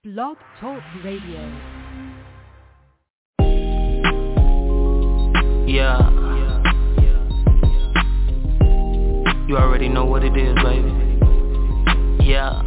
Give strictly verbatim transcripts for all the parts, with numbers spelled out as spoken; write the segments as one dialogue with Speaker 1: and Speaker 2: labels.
Speaker 1: Blog Talk Radio.
Speaker 2: Yeah. You already know what it is, baby. Yeah.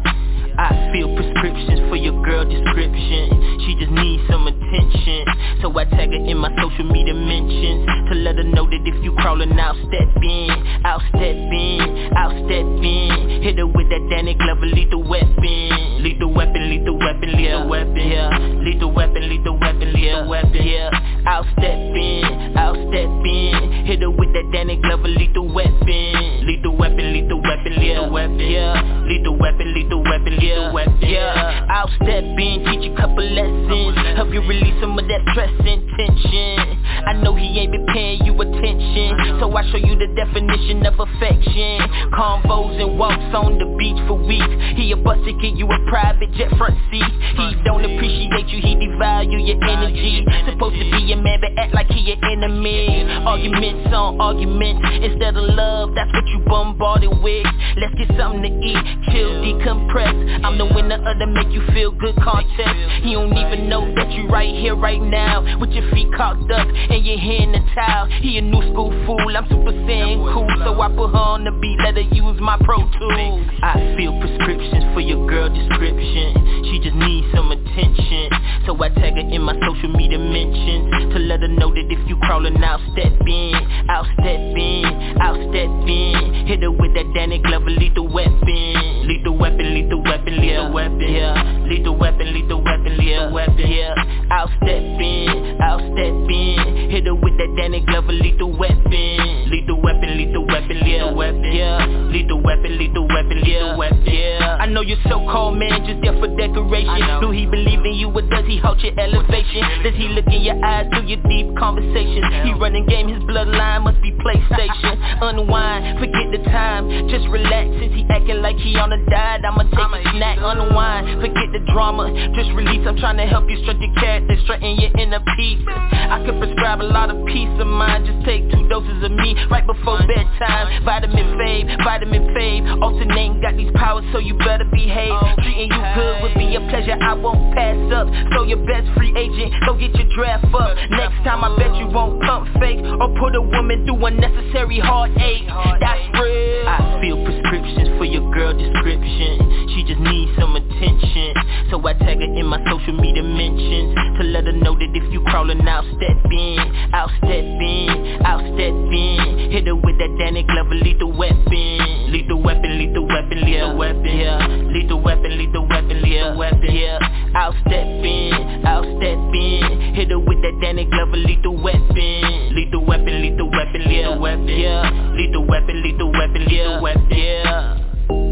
Speaker 2: I feel prescriptions for your girl description. She just needs some attention, so I tag her in my social media mentions to let her know that if you crawling, I'll step in, I'll step in, I'll step in. Hit her with that Danny Glover lethal weapon, lethal weapon, lethal weapon, lethal weapon, yeah, lethal weapon, lethal weapon, lethal weapon, yeah. I'll step in, I'll step in. Hit her with that Danny Glover lethal weapon, lethal weapon, lethal weapon, lethal weapon, yeah, lethal weapon, lethal weapon, lethal yeah, weapon, yeah. I'll step in, teach a couple lessons, help you release some of that stress and tension. I know he ain't been paying you attention, so I show you the definition of affection. Convos and walks on the beach for weeks. He a bust to get you a private jet front seat. He don't appreciate you, he devalue your energy. Supposed to be a man but act like he an enemy. Arguments on arguments instead of love, that's what you bombarded with. Let's get something to eat, chill, decompress. I'm the winner of the make you feel good contest. He don't even know that you right here right now, with your feet cocked up and your hand in the towel. He a new school fool, I'm super saiyan cool, so I put her on the beat, let her use my Pro Tools. I feel prescriptions for your girl description. She just needs some attention, so I tag her in my social media mentions to let her know that if you crawling, I'll step in, I'll step in, I'll step in. Hit her with that Danny Glover lethal weapon, lethal weapon, lethal weapon, lethal weapon, yeah, lethal weapon, lethal weapon, lethal weapon, yeah. I'll step in, I'll step in. Hit her with that Danny Glover lethal weapon, lethal weapon, lethal weapon, lethal weapon, yeah, lethal weapon, lethal weapon, lethal weapon, yeah. I know your so-called man just there for decoration. Do he believe in you or does he halt your elevation? Does he look in your eyes through your deep conversations? He running game, his bloodline must be PlayStation. Unwind, forget the time, just relax. Since he acting like he on a diet, I'ma take a snack. Unwind, forget the drama, just release. I'm trying to help you strengthen your character, straighten your inner peace. I could prescribe a lot of peace of mind, just take two doses of me right before bedtime. Vitamin fave, vitamin fave, alternating, got these powers so you better behave. Treating you good would be a pleasure, I won't pass up. So your best free agent, go get your draft up. Next time I bet you won't pump fake or put a woman through unnecessary heartache. That's real. I feel prescriptions for your girl description. She just needs some attention, so I tag her in my social media mentions to let her know that if you crawling, I'll step in, I'll step in, I'll step in. Hit her with that Danny Glover lethal weapon, lethal weapon, lethal weapon, lethal weapon, yeah, lethal weapon, lethal weapon, lethal weapon, yeah. I'll step in, I'll step in. Hit her with that Danny Glover lethal weapon, lethal weapon, lethal weapon, lethal weapon, yeah, lethal weapon, lethal weapon, lethal weapon, yeah.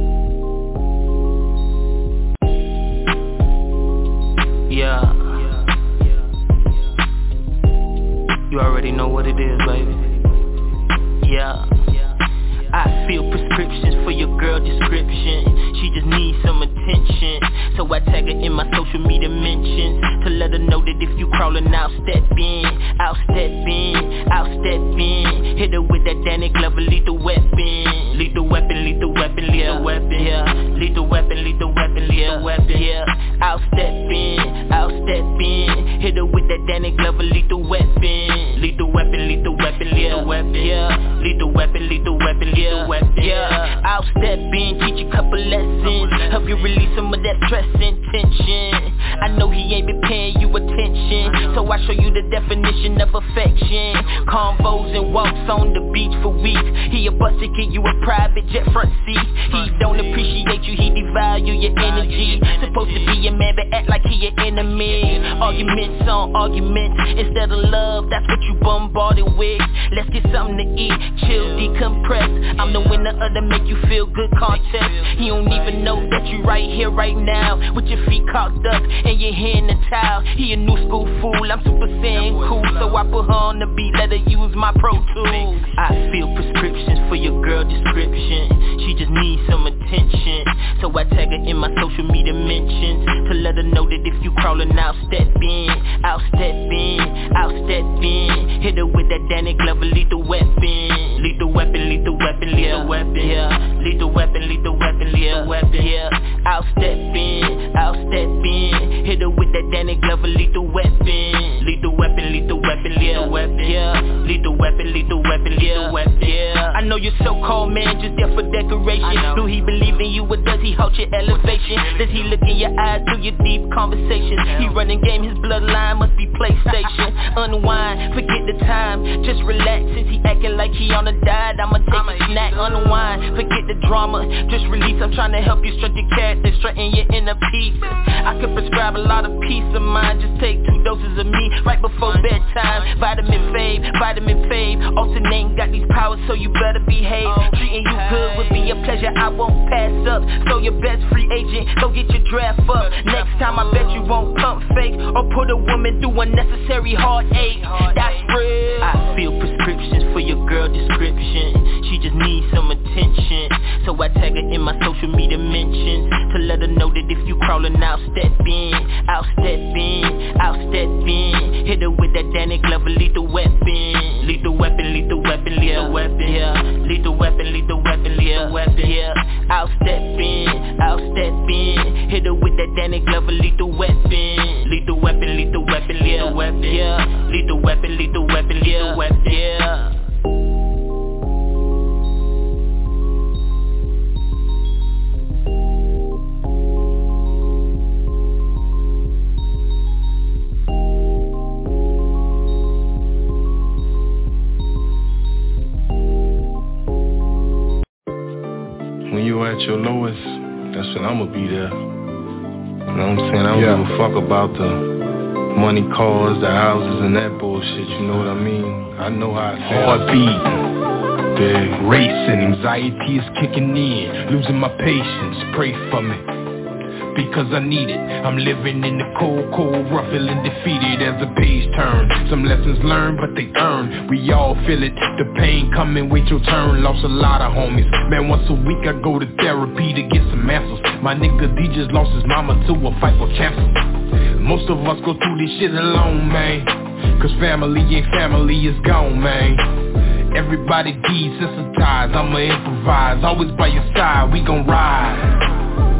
Speaker 2: Yeah. You already know what it is, baby. Yeah. I feel prescriptions for your girl description. She just needs some attention, so I tag her in my social media mentions to let her know that if you crawling, I'll step in, I'll step in, I'll step in. Hit her with that Danny Glover lethal weapon, lethal weapon, lethal weapon, lethal weapon, yeah, lethal weapon, lethal weapon, lethal weapon, yeah. I'll step in, I'll step in. Hit her with that Danny Glover lethal weapon, lethal weapon, lethal weapon, lethal weapon, yeah, lethal weapon, lethal weapon, lethal weapon, yeah. I'll step in, teach a couple lessons, help you release some of that stress and tension. I know he ain't been paying you attention, so I show you the definition of affection. Convos and walks on the beach for weeks. He a bust to get you a private jet front seat. He don't appreciate you, he devalue your energy. Supposed to be a man but act like he an enemy. Arguments on arguments instead of love, that's what you bombarded with. Let's get something to eat, chill, decompress. I'm the winner of the make you feel good contest. He don't even know that you right here right now, with your feet cocked up and your hand in the towel. He a new school fool, I'm super saiyan cool, so I put her on the beat, let her use my Pro Tools. I feel prescriptions for your girl description. She just needs some attention, so I tag her in my social media mentions to let her know that if you crawling, I'll step in, I'll step in, I'll step in. Hit her with that Danny Glover lethal weapon, lethal weapon, lethal weapon, lethal weapon, yeah, lethal weapon, lethal weapon, lethal weapon, yeah. I'll step in, I'll step in. that Danny Glover lethal weapon. Lethal weapon, lethal weapon, lethal weapon, yeah. Lethal weapon, lethal weapon, lethal weapon, yeah. I know you're so-called man just there for decoration. Do he believe in you or does he halt your elevation? Does he look in your eyes through your deep conversations? He running game, his bloodline must be PlayStation. Unwind, forget the time, just relax. Since he acting like he on a diet, I'ma take a snack. Unwind, forget the drama, just release. I'm trying to help you strengthen your character, straighten your inner peace. I could prescribe a lot of peace of mind. Just take two doses of me right before bedtime. Vitamin fave, vitamin fave. Alternating, got these powers, so you better behave. Treating you good would be a pleasure, I won't pass up. So your best free agent, go get your draft up. Next time I bet you won't pump fake or put a woman through unnecessary heartache. That's real. I feel prescriptions for your girl description. She just needs some attention, so I tag her in my social media mentions to let her know that if you crawling, I'll step in, I'll step in, I'll step in. Hit her with that Danny Glover lethal weapon, lethal weapon, lethal weapon, lethal weapon, yeah. Lethal weapon, lethal weapon, lethal weapon, yeah. I'll step in, I'll step in. Hit her with that Danny Glover lethal weapon, lethal weapon, lethal weapon, lethal weapon, yeah. Lethal weapon, lethal weapon, lethal weapon, yeah.
Speaker 3: When you at your lowest, that's when I'ma be there. You know what I'm saying? I don't
Speaker 4: yeah.
Speaker 3: give a fuck about the money, cars, the houses, and that bullshit. You know what I mean? I know how I feel.
Speaker 4: Heartbeat,
Speaker 3: big
Speaker 4: racing, anxiety is kicking in, losing my patience. Pray for me, because I need it. I'm living in the cold, cold, rough, feeling defeated as the page turns. Some lessons learned, but they earned. We all feel it, the pain coming, wait your turn. Lost a lot of homies, man, once a week I go to therapy to get some answers. My nigga D just lost his mama to a fight for cancer. Most of us go through this shit alone, man, cause family ain't family, it's gone, man. Everybody desensitized, I'ma improvise. Always by your side, we gon' ride.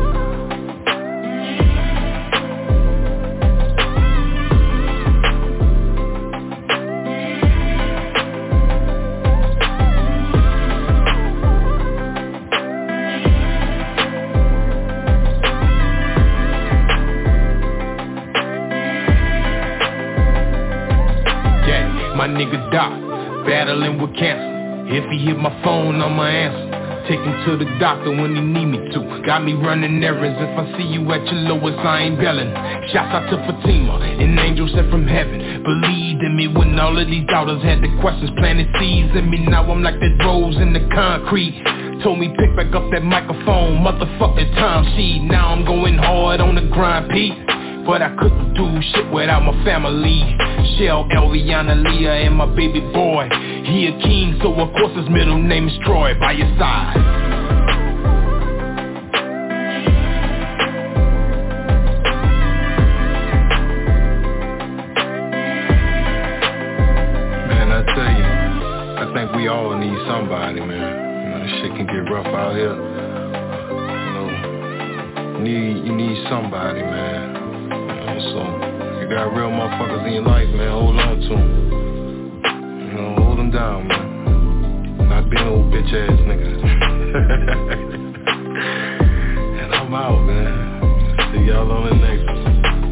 Speaker 4: Nigga Doc, battling with cancer. If he hit my phone, I'ma answer. Take him to the doctor when he need me to. Got me running errands. If I see you at your lowest, I ain't belling. Shouts out to Fatima, an angel sent from heaven. Believed in me when all of these doubters had the questions, planted seeds in me. Now I'm like that rose in the concrete. Told me pick back up that microphone, motherfucking time sheet. Now I'm going hard on the grind, Pete. But I couldn't do shit without my family. Shell, Elviana, Leah, and my baby boy. He a king, so of course his middle name is Troy. By your side.
Speaker 3: Man, I tell you, I think we all need somebody, man. You know, this shit can get rough out here. You know, need you need somebody, man. So, you got real motherfuckers in your life, man, hold on to them. You know, hold them down, man. Not being old bitch ass niggas. And I'm out, man. See y'all on the next one.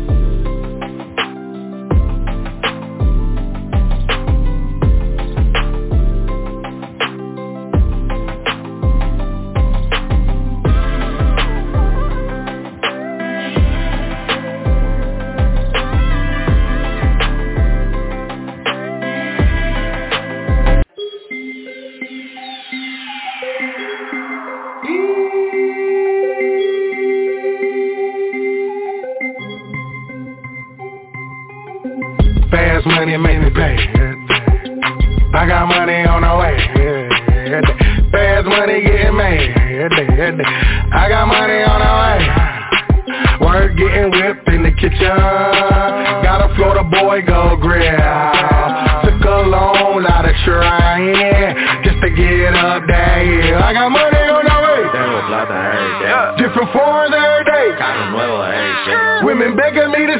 Speaker 5: Fast money make me pay. I got money on the way. Fast money getting made. I got money on the way. Work getting whipped in the kitchen. Got a Florida boy go grill. Took a loan, lot of trying just to get up there. I got money on the way. Different forms every day. Women begging me to stay.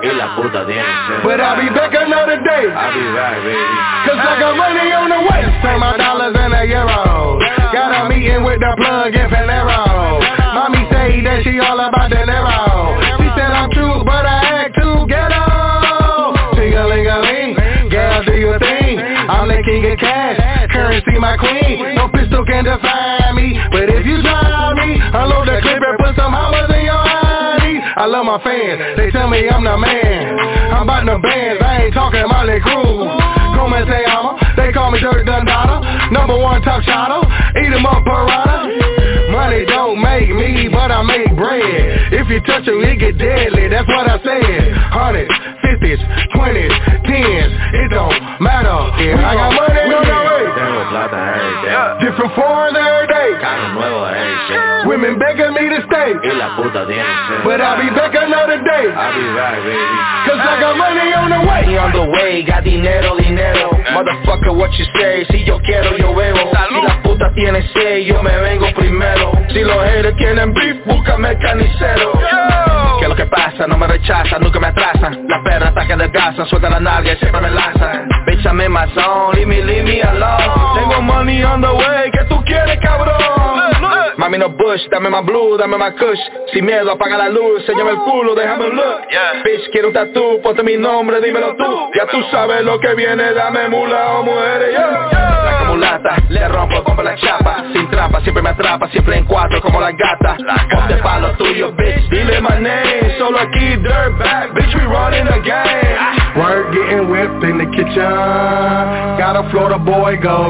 Speaker 6: y la puta tiene sed.
Speaker 5: But I'll be back another day.
Speaker 6: I'll be back, baby.
Speaker 5: Cause I got money on the way. Turn my dollars into euros. Got a meeting with the plug in Panero. Mommy say that she all about the Nero. She said I'm true, but I act too ghetto. Ting-a-ling-a-ling, girl, do your thing. I'm the king of cash, currency my queen. No pistol can define me, but if you try me, unload the clip and put some hammers in your eye. I love my fans, they tell me I'm the man. I'm about the bands, I ain't talking Molly Cruz. Come and say I'm a, they call me Dirk Dundada. Number one top shotter, eat 'em up parada. Money don't make me, but I make bread. If you touch it, it get deadly, that's what I said. Hundreds, fifties, twenties, tens, it don't matter. Yeah, I got money on the way.
Speaker 6: Tengo plata every day.
Speaker 5: Different foreigns every day.
Speaker 6: Carro nuevo every day.
Speaker 5: Women begging me to stay.
Speaker 6: Y la puta tiene sed.
Speaker 5: But I'll be back another day.
Speaker 6: I'll be back, baby.
Speaker 5: Cause I got money on the way.
Speaker 7: On the way, got dinero, dinero. Motherfucker, what you say? Si yo quiero, yo bebo. Si la puta tiene sed, yo me vengo primero. Si los haters tienen beef, búscame el carnicero. ¿Qué es lo que pasa? No me rechazan, nunca me atrasan. Las perras atacan de casa, sueltan la nalga y siempre me lanzan. Bitch, I'm in my zone, leave me, leave me alone. Tengo money on the way, ¿qué tú quieres, cabrón? Mami, no bush, dame más blue, dame más kush. Sin miedo, apaga la luz, enséñame el culo, déjame un look. Yeah. Bitch, quiero un tatú, ponte mi nombre, dímelo tú. Ya tú sabes lo que viene, dame mula o mujeres, yeah. Yeah. La mulata, le rompo, pongo la chapa. Sin trampa, siempre me atrapa, siempre en cuatro como la gata. Ponte pa' lo tuyo, bitch, dile my name. Solo aquí, dirtbag, bitch, we running the game.
Speaker 5: Work getting whipped in the kitchen. Got a Florida boy go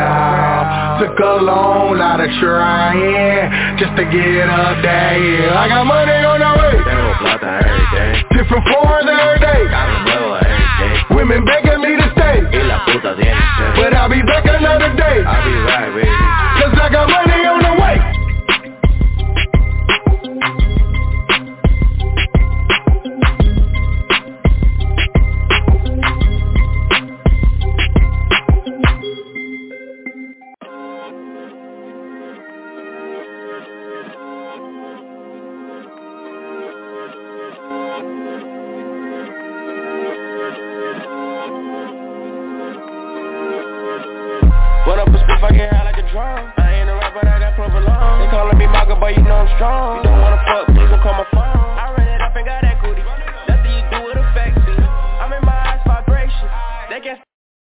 Speaker 5: grill. Took a long lot of trying just to get up there, yeah. I got money on the way.
Speaker 6: Tengo plata every day.
Speaker 5: Different foreigns every day.
Speaker 6: Carro nuevo every day.
Speaker 5: Women begging me to stay.
Speaker 6: Y la puta tiene sed.
Speaker 5: But I'll be back another day.
Speaker 6: I'll be back, baby.
Speaker 5: Cause I got money on the way.
Speaker 7: What up, a spiff, I get high like a drum. I ain't a rapper, but I got provolone. They calling me Maka, but you know I'm strong. You don't wanna fuck, please don't call my phone. I ran it up and got equity. Nothing you do, it affects me. I'm in my eyes, vibration. They can't.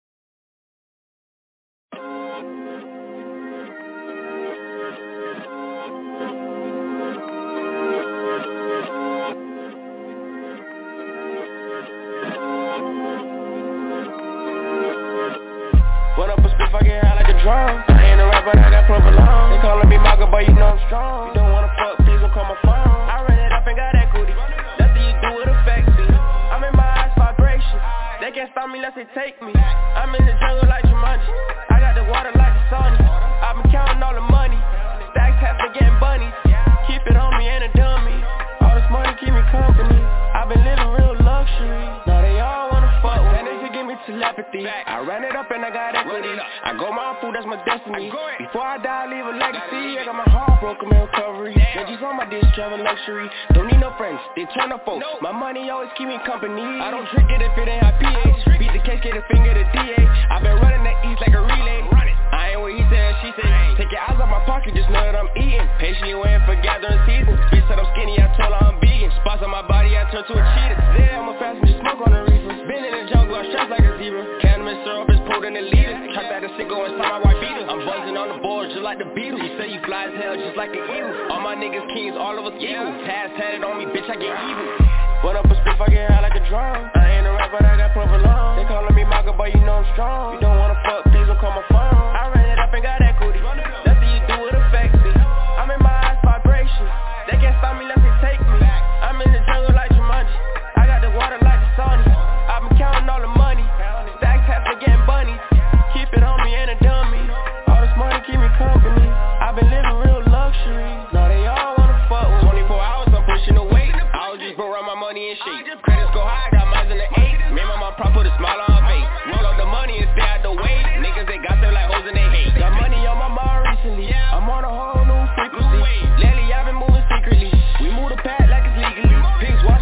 Speaker 7: What up, a spiff, I get high like a drum. I ain't a rapper, but I got provolone. They calling me Maka, but you know I'm strong. You don't wanna fuck, please don't call my phone. I ran it up and got equity. Nothing you do, it affects me. I'm in my eyes, vibration. They can't stop me unless they take me. I'm in the jungle like Jumanji. I got the water like the Sony. I've been counting all the money. Stacks have been getting bunnies. Keep it on me and a dummy. All this money keep me company. I've been living real luxury. Now they all wanna fuck with me. They can give me telepathy. I ran it up and I got equity. I go my food, that's my destiny. Before I die, I leave a legacy. I got my heart broken, my recovery. Veggies on my dish, travel luxury. Don't need no friends, they turn up folks. My money always keep me company. I don't drink it if it ain't high pH. Beat the case, get a finger to D A. I've been running the East like a relay. I ain't what he said, she said. Take your eyes off my pocket, just know that I'm eating. Patiently waiting for gathering season. Bitch said I'm skinny, I told her I'm vegan. Spots on my body, I turn to a cheetah. There, I'm a passenger, smoke on the reefer. Been in the jungle, I strapped like a zebra. Cannabis syrup is pulled in the leader. Trap that a sicko inside my white beater. I'm buzzing on the boards just like the Beatles. You say you fly as hell just like the Eagles. All my niggas kings, all of us eagles. Pass tatted on me, bitch, I get evil. What up, a spiff, I get high like a drum. I ain't a rapper, but I got provolone. They calling me Maka, but you know I'm strong. You don't wanna fuck, please don't call my phone. I ran it up and got equity. Nothing you do, it affects me. I'm in my eyes, vibration. They can't stop me unless they take me. I'm in the jungle like Jumanji. I got the water like the Sony. I've been counting all the money. Stacks have been getting bunnies. Keep it on me and a dummy. All this money keep me company. I've been living real luxury. Now they all wanna fuck with twenty-four hours, I'm pushing the weight. I was just broke around my money and shit. Credits go high, got mines in the eight. Me and my mom prop put a smile on her face. Roll up the money and stay out the way. Niggas they got them like hoes and they hate. Got money on my mind recently. I'm on a whole new frequency. Lately I've been moving secretly. We move the pad like it's legally. Pigs watch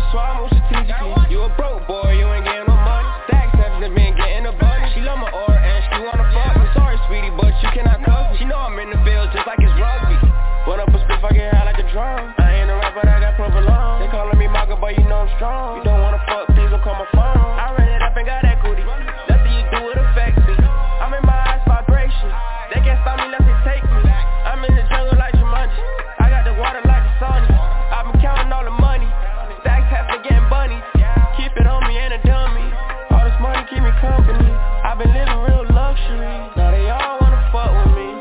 Speaker 7: so I move strategically. You a broke boy, you ain't getting no money. Stacks haven't been getting a bunny. She love my aura and she wanna fuck. I'm sorry, sweetie, but you cannot cuff me. She know I'm in the field just like it's rugby. Run up a spit, I get high like a drum. I ain't a rapper, I got provolone. They calling me Maka, but you know I'm strong. You don't wanna fuck, please don't call my phone. I ran it up and got equity. Nothing you do, it affects me. I'm in my eyes vibrations. They can't stop me unless they take me. I'm in the jungle like Jumanji. I got the water like the sun. I've been counting all the money. Stacks have been getting bunnies. Keep it on me and a dummy. All this money keep me company. I've been living real luxury. Now they all wanna fuck with me.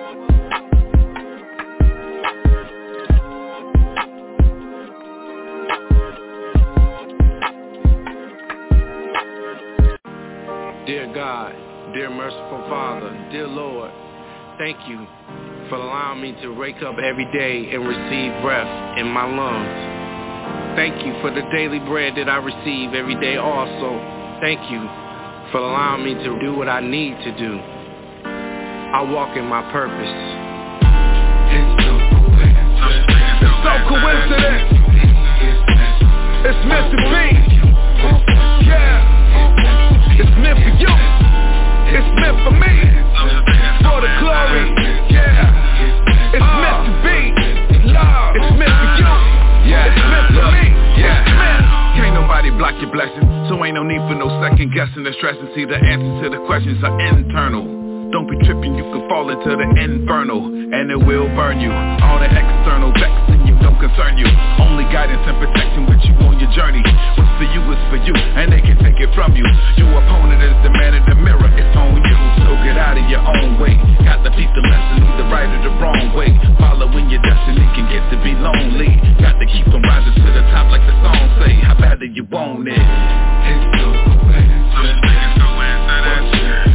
Speaker 3: Dear God, dear merciful Father, dear Lord, thank you for allowing me to wake up every day and receive breath in my lungs. Thank you for the daily bread that I receive every day also. Thank you for allowing me to do what I need to do. I walk in my purpose. It's so coincidence.
Speaker 4: It's so coincidence. It's meant to be. Yeah. It's meant for you. It's meant for me. For the glory. Yeah. It's uh, meant to be. Love. It's meant for you. Yeah. It's meant for me. Yeah. It's meant. Can't nobody block your blessing, so ain't no need for no second guessing and stressing. See, the answers to the questions are internal. Don't be tripping, you could fall into the infernal, and it will burn you. All the external vexing you don't concern you. Only guidance and protection with you on your journey. What's for you is for you, and they can take it from you. Your opponent is the man in the mirror, it's on you. So get out of your own way. Got to teach the lesson, either right or the wrong way. Following your destiny can get to be lonely. Got to keep them rising to the top like the song say. How bad do you want it? It's so coincidence. It's so coincidence.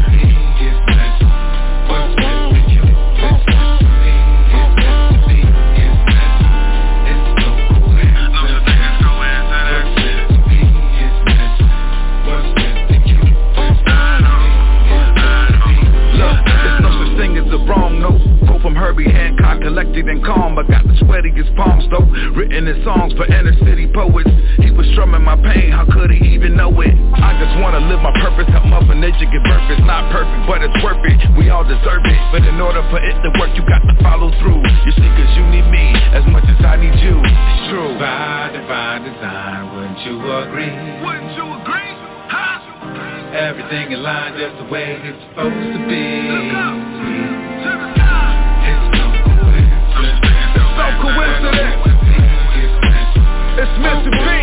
Speaker 4: Herbie Hancock, collected and calm. I got the sweatiest palms though, written in songs for inner city poets. He was strumming my pain, how could he even know it? I just wanna live my purpose, help Mother Nature give birth. It's not perfect, but it's worth it. We all deserve it, but in order for it to work, you got to follow through. You see, cause you need me as much as I need you. It's true. By divine design, wouldn't you agree? Wouldn't you agree? Huh? Everything in line just the way it's supposed to be. Look up to the sky. So coincidence. It's meant to be.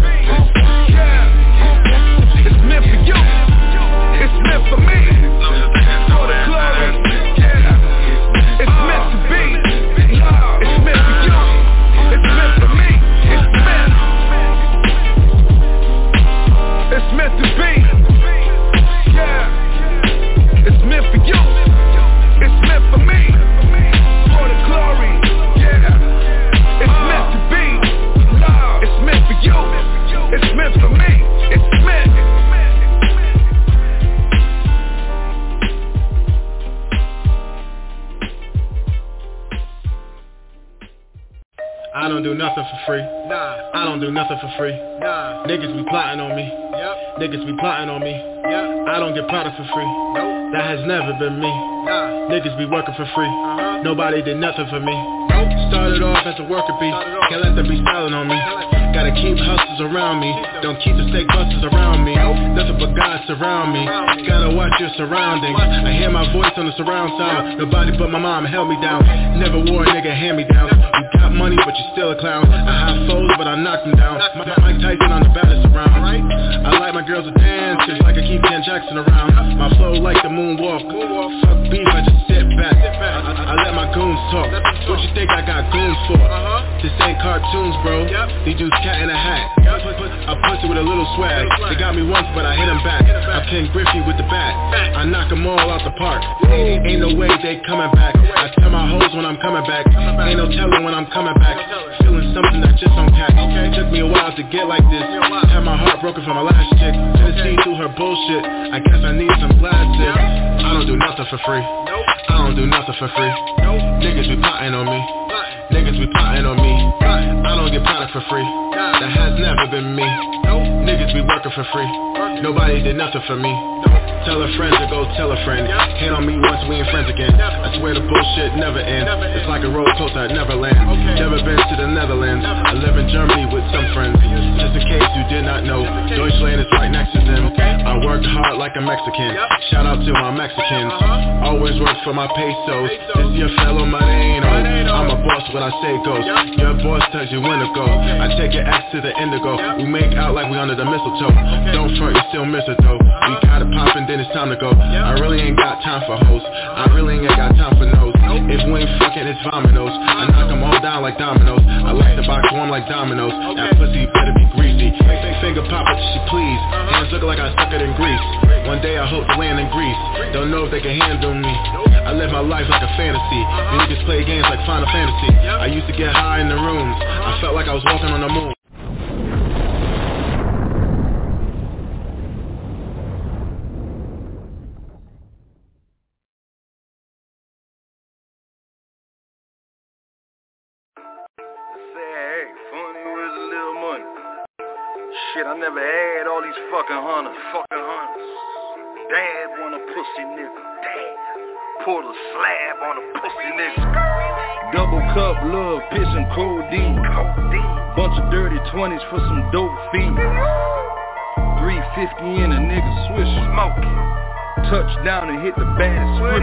Speaker 4: Yeah. It's meant for you. It's meant for me. For the glory. Yeah. It's meant to be. It's meant for you. It's meant for me. It's meant. It's meant to be. Yeah. It's meant for you. It's meant for me. For the glory. It's meant to be. It's meant for you. It's meant for me. It's meant. I don't do nothing for free. Nah. I don't do nothing for free. Nah. Niggas be plotting on me. Yep. Niggas be plotting on me. Yep. I don't get product for free. Nope. That has never been me. Nah. Niggas be working for free. Uh-huh. Nobody did nothing for me. Nope. Started off as a worker bee. Can't let them be styling on me. Gotta keep hustlers around me. Don't keep the snake busters around me. Nothing but God surround me. Gotta watch your surroundings. I hear my voice on the surround sound. Nobody but my mom held me down. Never wore a nigga hand me down. You got money but you still a clown. I have foes but I knocked them down. Mike Tyson on the baddest around. I like my girls to dance just like I keep Ken Jackson around. My flow like the moonwalk. Fuck beef, I just sit back. I, I let my goons talk. What you think I got goons for? This ain't cartoons, bro. These dudes cat in a hat. I punch it with a little swag. They got me once but I hit them back. I Ken Griffey with the bat. I knock them all out the park. Ain't no way they coming back. I tell my hoes when I'm coming back. Ain't no telling when I'm coming back. Feeling something that just don't catch. Took me a while to get like this. Had my heart broken from my last chick. Couldn't see through her bullshit. I guess I need some plastic. I don't do nothing for free. I don't do nothing for free. Niggas be plotting on me.
Speaker 3: Niggas be plotting on me. I don't get plotted for free. That has never been me. Niggas be working for free. Nobody did nothing for me. Tell a friend to go tell a friend. Hate on me once, we ain't friends again. I swear the bullshit never ends. It's like a roller coaster at Neverland. Never been to the Netherlands. I live in Germany with some friends. Just in case you did not know, Deutschland is right next to them. I worked hard like a Mexican. Shout out to my Mexicans. Always work for my pesos. This your fellow money ain't old. I'm a boss, what I say goes. Your boss tells you when to go. I take your ass to the indigo. We make out like we under the mistletoe. Don't front, you still miss it though. We got it poppin', then it's time to go. I really ain't got time for hoes. I really ain't got time for no's. If we ain't fucking, it's vominos. I knock them all down like dominoes. I like the box warm like dominoes. That pussy better be greasy. Finger pop it, she please. Hands look like I stuck it in grease. One day I hope to land in Greece. Don't know if they can handle me. I live my life like a fantasy. You niggas play games like Final Fantasy. I used to get high in the rooms. I felt like I was walking on the moon.
Speaker 8: Shit, I never had all these fucking hunters. Fucking hunters. Dad want a pussy nigga. Dad. Pour the slab on a pussy nigga. Double cup, love, piss and codeine. Codeine. Bunch of dirty twenties for some dope fiends. three fifty in a nigga swish. Smoking. Touchdown and hit the baddest swift.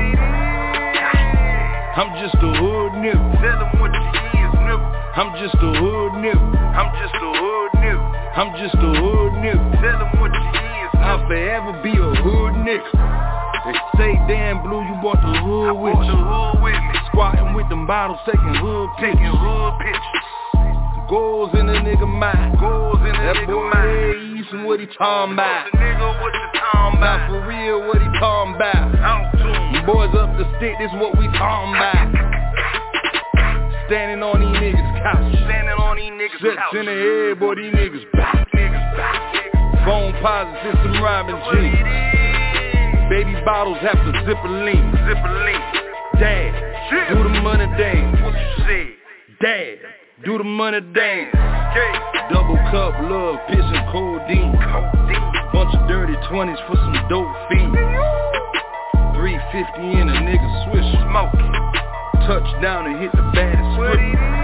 Speaker 8: I'm just a hood nigga. Tell them what you is, nigga. I'm just a hood nigga. I'm just a hood nigga. I'm just a hood nigga. Tell them what you is. I'll forever be a hood nigga. They say damn blue, you bought the hood I with you. The hood with me. Squatting with them bottles, taking hood pictures. Taking hood pictures. Goals in a nigga mind. Goals in a that nigga boy mind. That boy East and what he talking about. The nigga what you talking about. For real, what he talking about. Boys up the stick, this what we talking about. Standing on these niggas' couch. Standing on these niggas' couch. Sets in the head, boy, these niggas back. Niggas back. Phone posits, some Robin G. Baby bottles have to zip a lean. Zip a lean. Dad, shit. Do the money dance. What you say? Dad, do the money dance. Okay. Double cup, love, piss and codeine. Codeine. Bunch of dirty twenties for some dope fiends. three fifty in a nigga swish. Smoking. Touchdown and hit the baddest swift.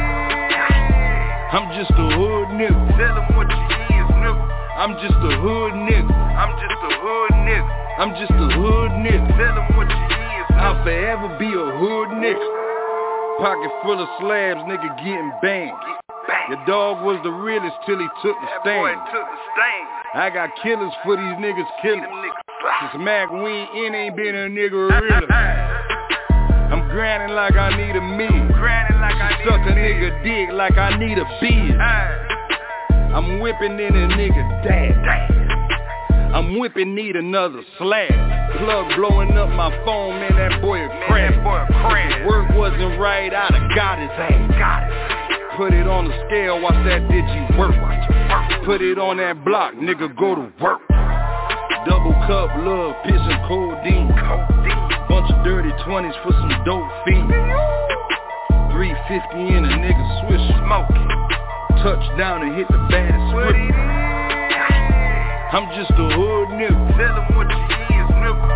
Speaker 8: I'm just a hood nigga. Tell them what you is, nigga. I'm just a hood nigga. I'm just a hood nigga. I'm just a hood nigga. Tell them what you is, nigga. I'll forever be a hood nigga. Pocket full of slabs, nigga getting banged. Get Your dog was the realest till he took the
Speaker 9: that
Speaker 8: stand.
Speaker 9: Boy took the stand.
Speaker 8: I got killers for these niggas killers. Since Mac we ain't, ain't been a nigga realer. I'm grinding like I need a meal.
Speaker 9: Grinding like I
Speaker 8: Suck
Speaker 9: need
Speaker 8: a nigga dick like I need a beard. I'm whipping in a nigga dad. I'm whipping, need another slab. Plug blowing up my phone, man, that boy a crack.
Speaker 9: That boy a crack.
Speaker 8: Work wasn't right, I'd have got his ass.
Speaker 9: Got it.
Speaker 8: Put it on the scale, watch that digi work. Put it on that block, nigga, go to work. Double cup, love, piss and codeine. Bunch of dirty twenties for some dope fiends. three fifty in a nigga swish.
Speaker 9: Smoking.
Speaker 8: Touchdown and hit the baddest swift. I'm just a hood nigga.
Speaker 9: Tell them what you is, nigga.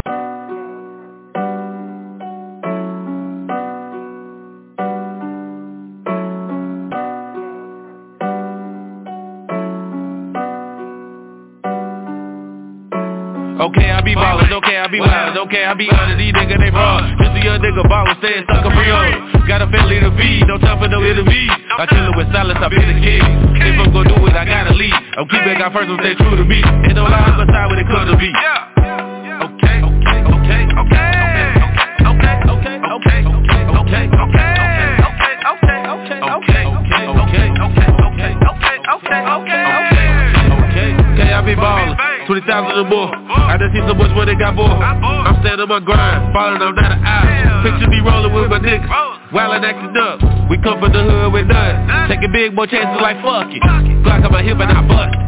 Speaker 10: Okay, I be ballin', okay, I be wildin', okay, I be honest, these niggas they fraud. Just a young nigga ballin', staying stuck up real. Got a family to feed, no time for no interview. I chill it with silence, I be the kid. If I'm gon' do it, I gotta leave. I'm keeping God first, I'm stay true to me. It don't lie on my side when it comes to me. Okay, okay, okay, okay, okay, okay, okay, okay, okay, okay, okay, okay, okay, okay, okay, okay, okay, okay, okay, I be ballin'. twenty thousand or more. I just see some boys where they got more. I'm standing on my grind, falling on down the aisle. Picture me rolling with my niggas, wildin' acting up. We come from the hood with none. Taking big boy chances like fuck it. Glock on my hip and I bust. Yo,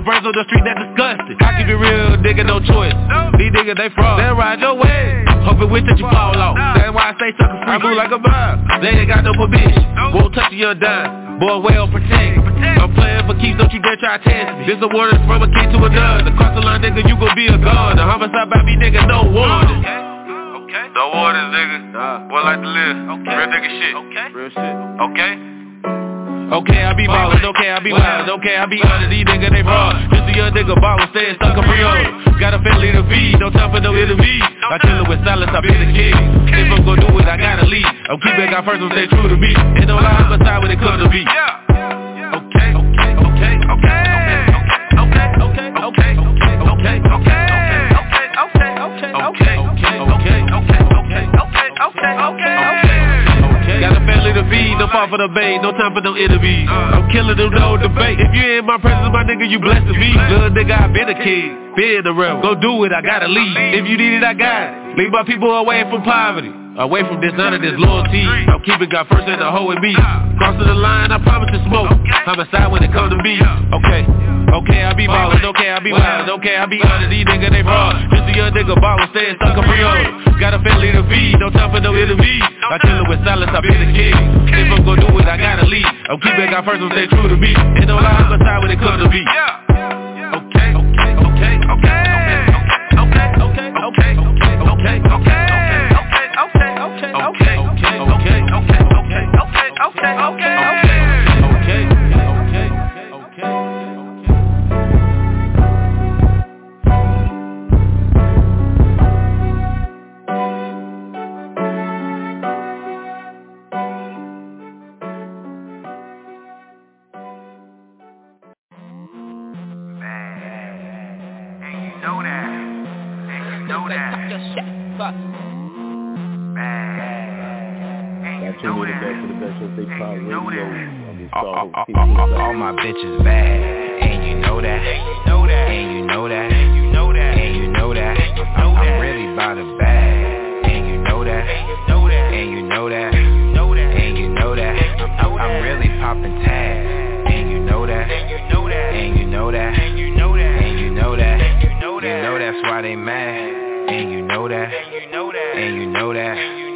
Speaker 10: birds on the street that disgusting. I keep it real, nigga, no choice. These niggas, they fraud. They'll ride your way. Hope it wish that you fall off. That's why I stay sucker free. I move like a bird. They ain't got no permission. Won't touch your dime. Boy, well protect. I'm playing for keeps, don't you dare try to test me. This a warning from a kid to another. Cross the line, nigga, you gon' be a gun. The homicide by me, nigga, no warning. Okay. No warnings, nigga. Nah. Boy like to live. Okay. Real nigga shit. Okay. Real shit. Okay. Okay, I be ballin', okay, I be wildin', okay, I be honest, these niggas, they fraud. Just a young nigga ballin', staying stuck up real. Got a family to feed, no time for no enemies. I kill it with silence, I been the king. If I'm gon' do it, I gotta leave. I'm keeping God first, I'm stay true to me. Ain't no lie on my side when it comes to me. Okay, okay, okay, okay, okay, okay, okay, okay, okay, okay, okay, okay, okay, okay, okay, okay, okay, okay, okay. Got a family to feed, no fall for the bait, no time for no enemies. I'm killing them, no debate. If you in my presence, my nigga, you blessed to me. Little nigga, I been a kid, been the realm. Go do it, I gotta leave. If you need it, I got it. Leave my people away from poverty, away from dishonor, disloyalty. I'm keeping God first and the hoe in me. Crossing the line, I promise to smoke. Homicide when it comes to me. Okay, okay, I be ballin', okay, I be wildin', okay, I be honest, these niggas, they fraud. Just a young nigga ballin', staying stuck up real. Got a family to feed, no time for no enemies. I kill it with silence, I been the king. If I'm gon' do it, I gotta leave. I'm keeping God first, I'm stay true to me. Ain't no lie on my side when it comes to me. Okay, okay, okay, okay, okay, okay, okay, okay, okay, okay, okay, okay, okay, okay, okay, okay, okay, okay, okay, okay.
Speaker 11: All, all, all, all my bitches bad, and you know that, and you know that, and you know that, and you know that, I'm really about the bag, and you know that, and you know that, and you know that, I'm really popping tags, and you know that, and you know that, and you know that, and you know that, you know that's why they mad, and you know that, and you know that, and you know that.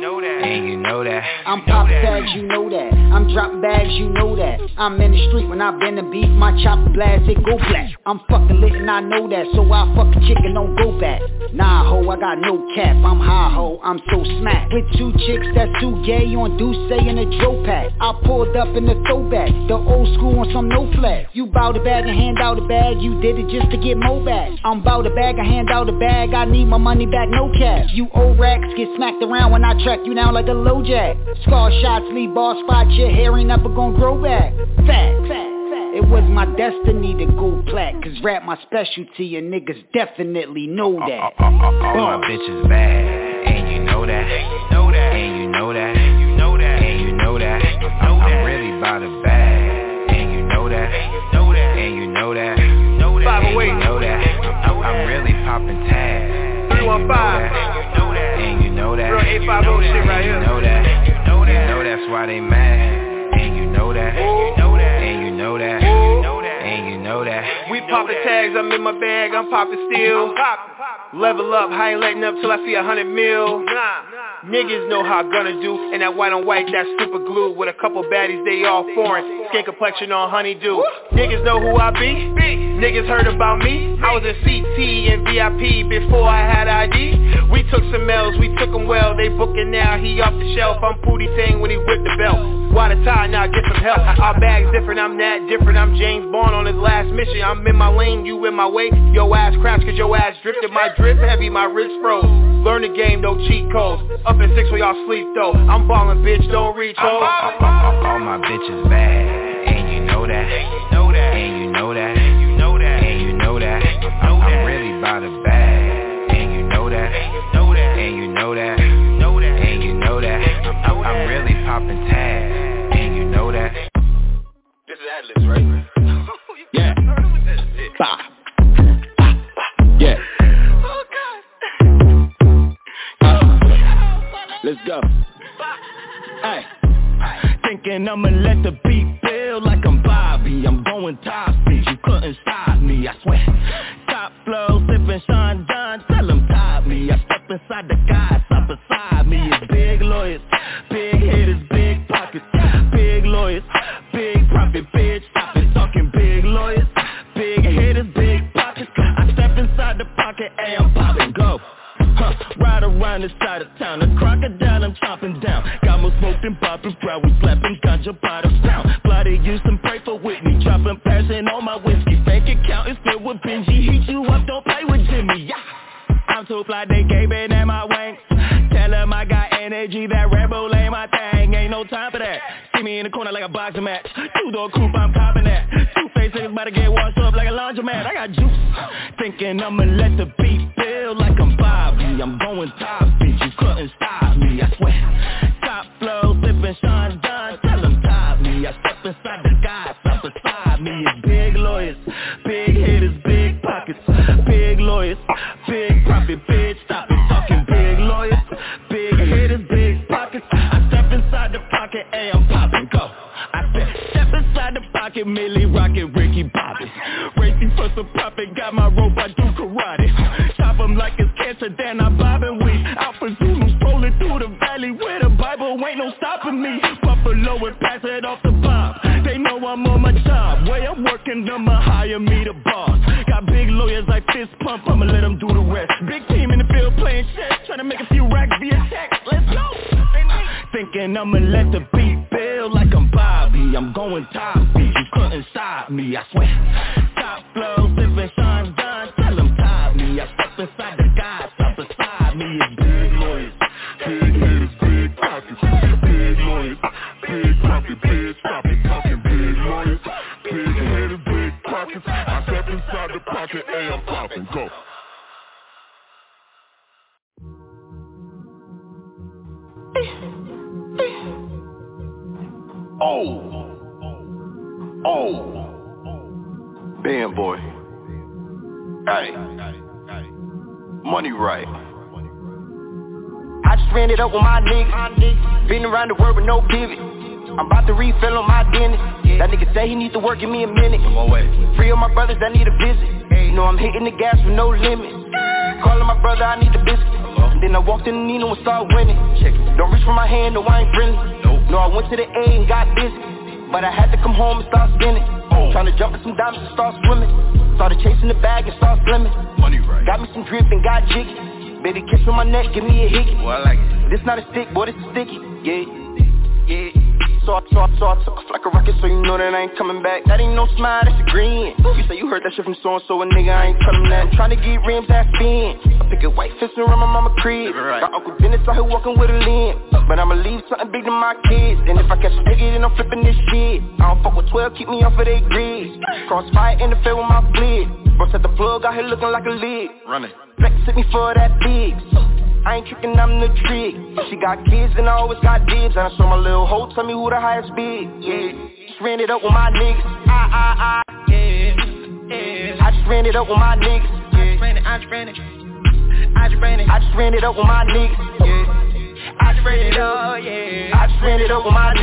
Speaker 11: And you know that.
Speaker 12: I'm pop tags, you know that. I'm dropping bags, you know that. I'm in the street when I been the beef, my chopper blast, it go black. I'm fucking lit and I know that, so I fuck a chick and don't go back. Nah ho, I got no cap, I'm high ho, I'm so smacked. With two chicks that's too gay on Douce in a Joe pack. I pulled up in the throwback, the old school on some no flat. You bout a bag and hand out a bag, you did it just to get more back. I'm bout a bag and hand out a bag, I need my money back, no cash. You old racks get smacked around when I track you down like a low jack. Scar shots leave ball spot, your hair ain't never gonna grow back. Fact, fact. It was my destiny to go plat, cause rap my specialty and niggas definitely know that.
Speaker 11: All, all, all, all my bitches bad, and you know that, and you know that, and you know that, and you know that, and you know that, I'm really about the bag, and you know that, and you know that, and you know that, and you know that, and you know that, I'm really popping tags, three one five, and you know that, and you know that, and you know that, you know that's why they mad, and you know that, and you know that, and you know that, and you know that.
Speaker 13: We poppin' tags, I'm in my bag, I'm poppin' still. Level up, I ain't letting up till I see a hundred mil. Niggas know how I gonna do, and that white on white, that super glue. With a couple baddies, they all foreign, skin complexion on honeydew. Niggas know who I be, niggas heard about me. I was in C T and V I P before I had I D. We took some L's, we took them well, they booking now, he off the shelf. I'm Pootie Tang when he whipped the belt. Water tie, now get some help. Our bag's different, I'm that different. I'm James Bond on his last mission. I'm in my lane, you in my way. Yo ass crash cause your ass drifted. My drip heavy, my wrist froze. Learn the game, no cheat codes. Up at six when y'all sleep though. I'm ballin', bitch, don't reach home.
Speaker 11: All, all, all my bitches bad, and you know that, and you know that, and you know that, and you know that, and you know that. I'm, I'm really about the bag, and you know that, and you know that, and you know that, and you know that. I'm, I'm really popping tags, and you know that.
Speaker 13: This is Atlas, right?
Speaker 14: Yeah. Bah. Yeah.
Speaker 13: Oh God.
Speaker 14: Uh, let's go. Hey. Thinking I'ma let the beat build like I'm Bobby. I'm going top speed, you couldn't stop me. I swear inside the guys up beside me is big lawyers, big hitters, big pockets, big lawyers, big profit, bitch, stop it talking big lawyers, big hitters, big pockets. I step inside the pocket, hey, I'm popping, go. Huh, ride around this side of town, a crocodile I'm chopping down. Got more smoke than Bobby Brown, we slapping ganja by the pound. Bloody Houston, pray for Whitney, dropping passing on my whiskey. Bank account is filled with Benji, heat you up, don't play with Jimmy, yeah. I'm too fly, they gave it in my wings. Tell them I got energy, that Red Bull ain't my thing. Ain't no time for that. See me in the corner like a boxing match. Two-door coupe, I'm copping that. Two-face niggas about to get washed up like a laundromat. I got juice, thinking I'ma let the beat build like I'm Bobby. I'm going top, bitch, you couldn't stop me, I swear. Top flow, sipping Sean Don, tell them top me. I step inside the guys, up beside me is big lawyers, big hitters, big pockets, big lawyers, big profit, bitch, stop it talking big lawyers, big hitters, big pockets. I step inside the pocket, hey, I'm popping, go. I said, step inside the pocket, Millie rockin' Ricky Bobby. Racing for some profit, got my rope, I do karate. Chop 'em like it's cancer, then I bob and weave. Out for Zulu, strolling through the valley with the Bible, ain't no stopping me. Buffalo and pass it off the bob. They know I'm on my job. Way I'm working, I'ma hire me the boss. Got big lawyers like fist pump, I'ma let them do the rest. Big team in the field playing chess, trying to make a few racks via text. Let's go. Thinking I'ma let the beat build like I'm Bobby. I'm going top beat, you couldn't stop me, I swear. Top flow, sipping Sean Don, tell them top me. I step inside the guys, up beside me is big lawyers, big hitters, big pockets, big lawyers, big profit, big stop it talking big lawyers, big hitters, big pockets. I step inside the pocket, hey, I'm popping, go.
Speaker 15: Oh, oh, Band Boy, hey, money right.
Speaker 16: I just ran it up with my niggas, been around the world with no pivot. I'm about to refill on my dentist. That nigga say he needs to work, give me a minute. Free of my brothers that need a visit. You know I'm hitting the gas with no limit. Calling my brother, I need the biscuit. Then I walked in the Nino and started winning. Don't reach for my hand, no I ain't friendly. No, I went to the A and got busy, but I had to come home and start spinning. Tryna jump in some diamonds and start swimming. Started chasing the bag and start slimming. Money right. Got me some drip and got jiggy. Baby kiss on my neck, give me a hickey. Boy, I like it. This not a stick, boy, this is sticky. Yeah, yeah. So I, so I, so I took off like a rocket, so you know that I ain't coming back. That ain't no smile, that's a grin. You say you heard that shit from so-and-so, a nigga, I ain't telling that. Tryna get rims, that spin. I pick a white fist around my mama crib. Right. My Uncle Dennis out here walking with a limb. But I'ma leave something big to my kids. And if I catch a nigga, then I'm flipping this shit. I don't fuck with twelve, keep me off of they grids. Crossfire interfere with my blade. Bro set the plug out here looking like a lid. Running. Flex hit me for that big. I ain't tricking, I'm the trick. She got kids and I always got dibs. And I saw my little hoe tell me who the highest bid. Yeah, just ran it up with my niggas. I, I, I, yeah, yeah. I just ran it up with my niggas. I just ran it, I just ran it. I just ran it, I just ran it up with my niggas. Yeah, I just ran it up, yeah. I just ran it up with my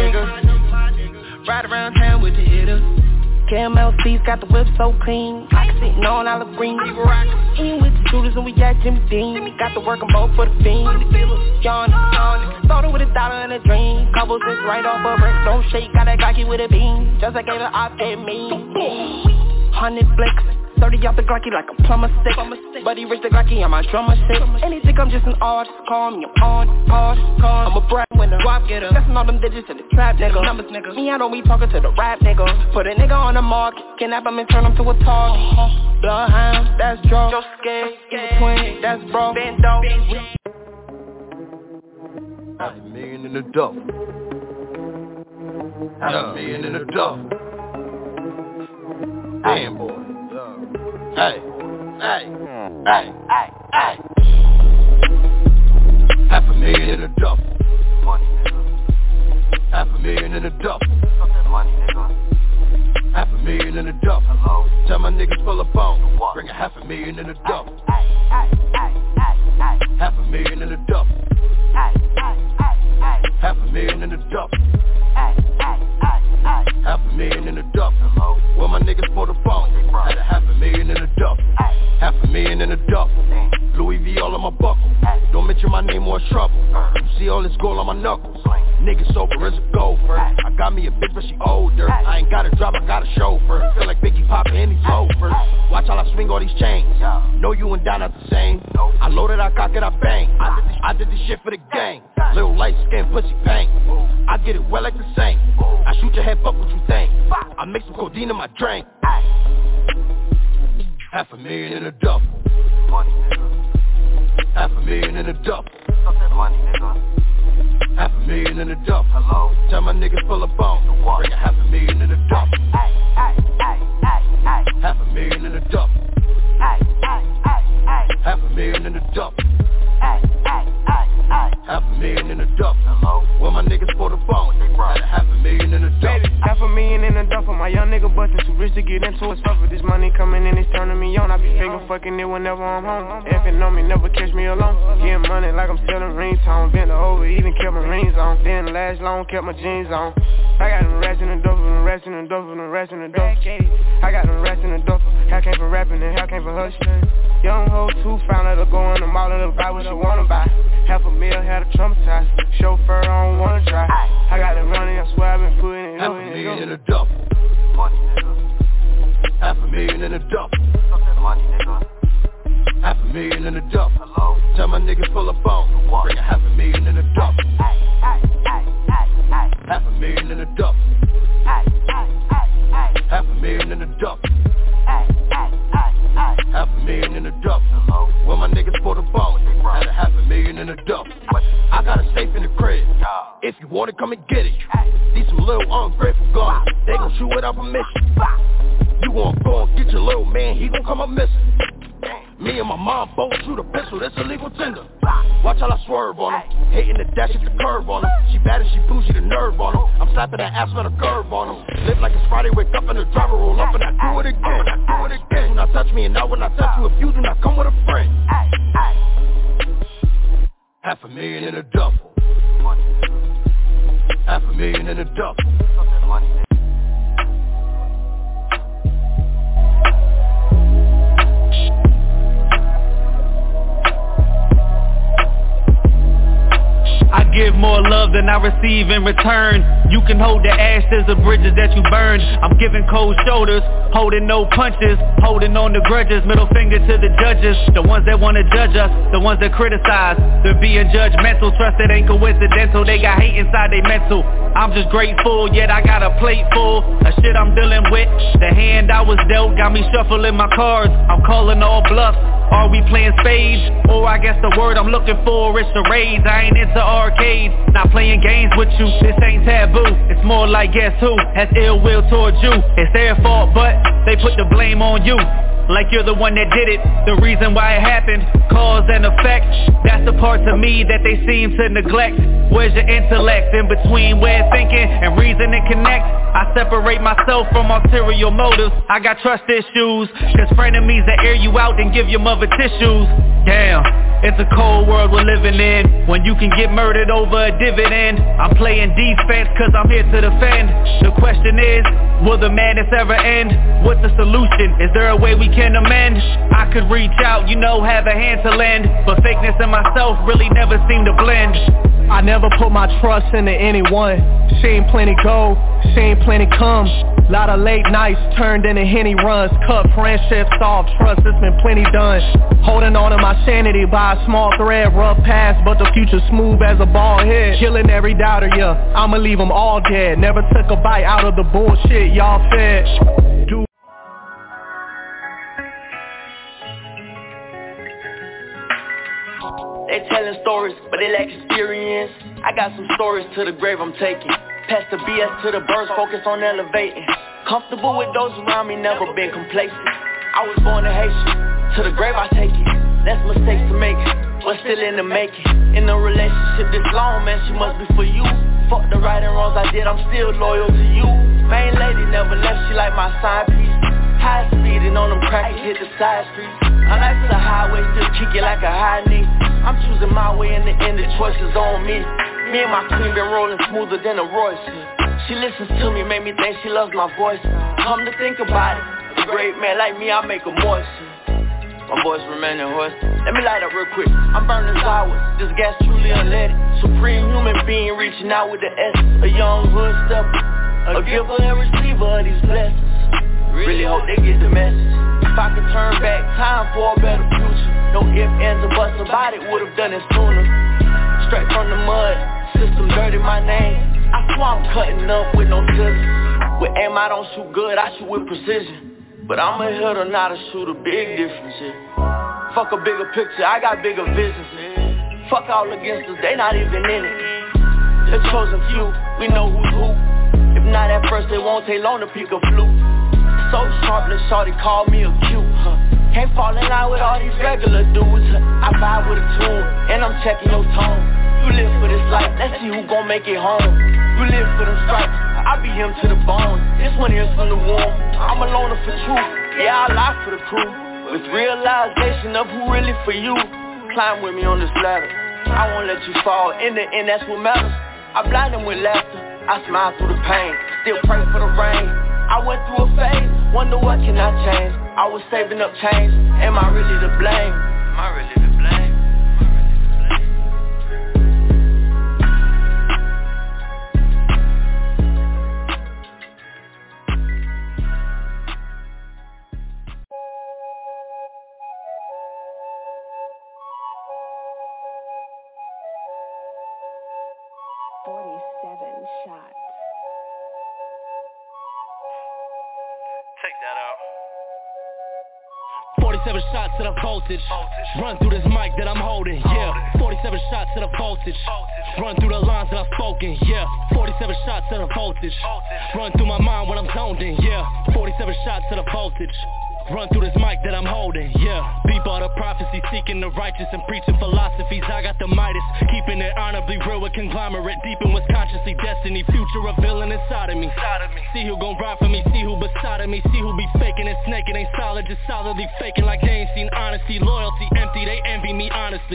Speaker 16: niggas. Ride around town with the hitters. Caramel seats got the whip so clean. I can sitting on olive green. Eating with the shooters and we at Jimmy Dean. Got to work them both for the fiend. Yawn, yawn. Started with a dollar and a dream. Couple six right off a brick. Don't shake, got that Glocky with a beam. Just like gave it op at me. Hundred flicks. thirty off the Glocky like a plumber stick. Buddy rich the Glocky on my drummer stick. And he think I'm just an artist. Call me, I'm on, pause, call. I'm a brand winner. Guap getter. Testing all them digits in the trap nigga. Numbers nigga. Me, I don't be talking to the rap nigga. Put a nigga on the market. Kidnap him and turn him to a target. Bloodhound, that's draw. Joe scared, he's a twin, that's bro. Bend down.
Speaker 15: Half a million in the dough. Half a million in the dough. Damn boy. Hey, hey, hey, hey, hey. Half a million in the duffel. Half a million in the duffel. Half a million in the duffel. Tell my niggas full of bone. Bring a half a million in the duffel. Half a million in the duffel. Half a million in the duffel. Half a million in the duffel. Well, my niggas for the phone. Had a half a million in the duffel. Half a million in the duffel. Louis V all on my buckle. Don't mention my name more trouble. You see all this gold on my knuckles. Niggas sober as a gopher. I got me a bitch but she older. I ain't got a drop, I got a chauffeur. Feel like Biggie poppin' in these loafers. Watch how I swing all these chains. Know you and Don not the same. I load it, I cock it, I bang. I did this, I did this shit for the gang. Little light skin pussy bang. I get it well like the same. I shoot your head, fuck what you think. I mix some codeine in my drink. Half a million in a duffel. Half a million in a duffel. Half a million in a duffel. Tell my niggas pull a bone. Bring a half a million in a duffel. Half a million in a duffel. Half a million in a duffel. Half a million in a duffel. Where my niggas for the bone. Had a half a million in a duffel.
Speaker 13: Half a million in a duffel. My young nigga bustin' too rich to get into a suffer. This money coming in, it's turning me on. I be finger fucking it whenever I'm home. If it know me, never catch me alone. Getting money like I'm selling ringtone. Bent over, even kept my rings on. Didn't last long, kept my jeans on. I got them rats in the duffel, them rats in the duffel, them rats in the duffel. I got them rats in the duffel. Hell came from rapping and hell came from hustling. Young hoe too, found her to go in the mall and buy what she wanna buy. Half a meal, had a traumatized. Chauffeur, I don't wanna drive. I got the money, I swear I've been putting it
Speaker 15: half
Speaker 13: up.
Speaker 15: Half a million in a duffel. Half a million in a duffel. Half a million in a duffel. Tell my niggas pull a bone. Bring a half a million in a duffel. Half a million in a duffel. Half a million in a duffel. Half a million in a duffel. Where my niggas for the bone. Had a half a million in a duffel. I got a safe in the crib. If you want it, come and get it. These some little ungrateful guns. They gon' shoot without permission. You gon' go and get your little man, he gon' come up missing. Me and my mom both shoot a pistol, that's a legal tender. Watch how I swerve on him. Hating the dash at the curve on him. She bad and she bougie, the nerve on him. I'm slapping that ass with a curve on him. Live like it's Friday, wake up in the driver, roll up and I do it again. I do it again. Do not touch me and now when I touch you, if you do not come with a friend. Half a million in a duffel. Half a million in a duffel.
Speaker 10: I give more love than I receive in return. You can hold the ashes of bridges that you burned. I'm giving cold shoulders, holding no punches, holding on to grudges, middle finger to the judges, the ones that wanna judge us, the ones that criticize. They're being judgmental, trust it ain't coincidental, they got hate inside they mental. I'm just grateful, yet I got a plate full of shit I'm dealing with. The hand I was dealt got me shuffling my cards. I'm calling all bluffs. Are we playing spades? Or I guess the word I'm looking for is charades. I ain't into arcades, not playing games with you. This ain't taboo, it's more like guess who has ill will towards you. It's their fault, but they put the blame on you. Like you're the one that did it, the reason why it happened, cause and effect. That's the parts of me that they seem to neglect. Where's your intellect? In between where thinking and reasoning connect, I separate myself from ulterior motives. I got trust issues, cause frenemies that air you out and give your mother tissues. Damn, it's a cold world we're living in, when you can get murdered over a dividend. I'm playing defense cause I'm here to defend. The question is, will the madness ever end? What's the solution? Is there a way we can amend? I could reach out, you know, have a hand to lend, but fakeness and myself really never seem to blend.
Speaker 17: I never put my trust into anyone. Seen plenty go, seen plenty come. Lot of late nights turned into Henny runs. Cut friendships off, trust, it's been plenty done. Holding on to my sanity by a small thread. Rough past, but the future smooth as a ball head. Killing every doubter, yeah, I'ma leave them all dead. Never took a bite out of the bullshit y'all fed. Do
Speaker 18: They telling stories, but they lack experience. I got some stories to the grave I'm taking. Pass the B S to the birds, focus on elevating. Comfortable with those around me, never been complacent. I was born a Haitian, to the grave I take it. Less mistakes to make, but still in the making. In a relationship this long, man, she must be for you. Fuck the right and wrongs I did, I'm still loyal to you. Main lady never left, she like my side piece. High speeding on them crackers, hit the side streets. My life's a highway, still kick it like a high knee. I'm choosing my way in the end, the choice is on me. Me and my queen been rolling smoother than a Royce. She listens to me, make me think she loves my voice. Come to think about it, a great man like me, I make her moist. my voice remaining hoarse. Let me light up real quick, I'm burning sour. This gas truly unleaded. Supreme human being reaching out with the S. A young hood stepper, a giver and receiver of these blessings. Really hope they get the message. If I could turn back time for a better future, no ifs, ands, or buts about it, would've done it sooner. Straight from the mud, system dirty my name. I swear I'm cutting up with no scissors. With aim I don't shoot good, I shoot with precision. But I'm a hitter, not a shooter, big difference here. Fuck a bigger picture, I got bigger visions. Fuck all against us, they not even in it. The chosen few, we know who's who. If not at first, they won't take long to pick a flute. So sharp, little shorty call me a cute, huh? Can't fall in line with all these regular dudes, huh? I vibe with a tune, and I'm checking your tone. You live for this life, let's see who gon' make it home. You live for them stripes, I be him to the bone. This one here's from the womb, I'm a loner for truth. Yeah, I lie for the crew, with realization of who really for you. Climb with me on this ladder, I won't let you fall. In the end, that's what matters. I blind them with laughter, I smile through the pain. Still pray for the rain. I went through a phase, wonder what can I change. I was saving up change, am I really to blame? Am I really to blame?
Speaker 19: forty-seven shots.
Speaker 18: Take that out.
Speaker 17: forty-seven shots to the voltage. Run through this mic that I'm holding, yeah. forty-seven shots to the voltage. Run through the lines that I've spoken, yeah. forty-seven shots to the voltage. Run through my mind when I'm zoned in, yeah. forty-seven shots to the voltage. Run through this mic that I'm holding, yeah. Beep all the prophecy, seeking the righteous and preaching philosophies. I got the Midas, keeping it honorably real with conglomerate. Deep in what's consciously destiny, future revealing inside of me. See who gon' ride for me, see who beside of me. See who be faking and snaking, ain't solid, just solidly faking like they ain't seen honesty. Loyalty empty, they envy me honestly.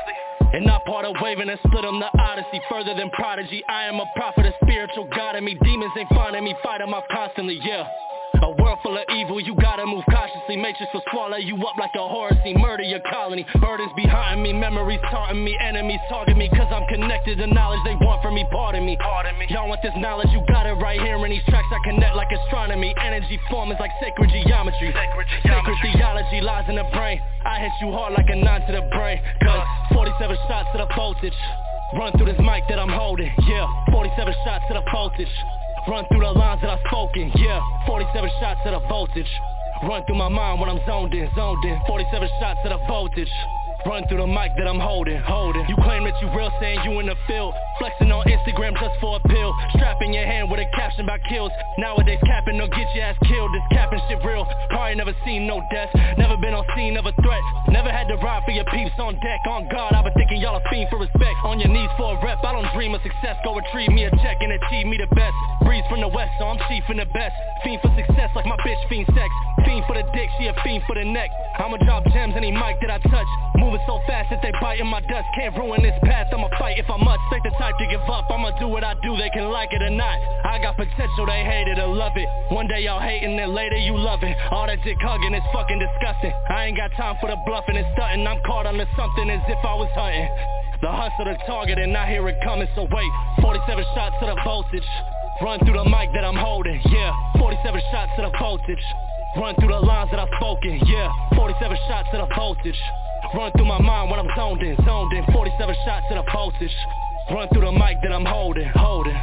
Speaker 17: And not part of waving and split them the odyssey. Further than prodigy, I am a prophet, a spiritual god in me. Demons ain't finding me, fight them off constantly, yeah. A world full of evil, you gotta move cautiously. Matrix will swallow you up like a horror scene. Murder your colony, burdens behind me. Memories taunting me, enemies target me. Cause I'm connected to knowledge they want from me. Pardon me, y'all want this knowledge, you got it right here in these tracks. I connect like astronomy. Energy form is like sacred geometry. Sacred, sacred theology lies in the brain. I hit you hard like a nine to the brain. Cause forty-seven shots to the voltage. Run through this mic that I'm holding, yeah. forty-seven shots to the voltage. Run through the lines that I've spoken, yeah. forty-seven shots to the voltage. Run through my mind when I'm zoned in, zoned in. forty-seven shots to the voltage. Run through the mic that I'm holding, holding. You claim that you real, saying you in the field. Flexing on Instagram just for a pill. Strapping your hand with a caption about kills. Nowadays capping, no get your ass killed. This capping shit real. Probably never seen no death. Never been on scene of a threat. Never had to ride for your peeps on deck. On guard, I've been thinking y'all a fiend for respect. On your knees for a rep, I don't dream of success. Go retrieve me a check and achieve me the best. Breeze from the west, so I'm chief in the best. Fiend for success like my bitch fiend sex. Fiend for the dick, she a fiend for the neck. I'ma drop gems any mic that I touch. Moving so fast that they bite in my dust. Can't ruin this path, I'ma fight if I must. Take the type to give up, I'ma do what I do. They can like it or not. I got potential, they hate it or love it. One day y'all hating, then later you love it. All that dick hugging is fucking disgusting. I ain't got time for the bluffing and stunting. I'm caught under something as if I was hunting. The hustle, the target, and I hear it coming. So wait, forty-seven shots to the voltage. Run through the mic that I'm holding, yeah. forty-seven shots to the voltage. Run through the lines that I've spoken, yeah. forty-seven shots to the voltage. Run through my mind when I'm zoned in, zoned in. forty-seven shots to the voltage. Run through the mic that I'm holding, holding.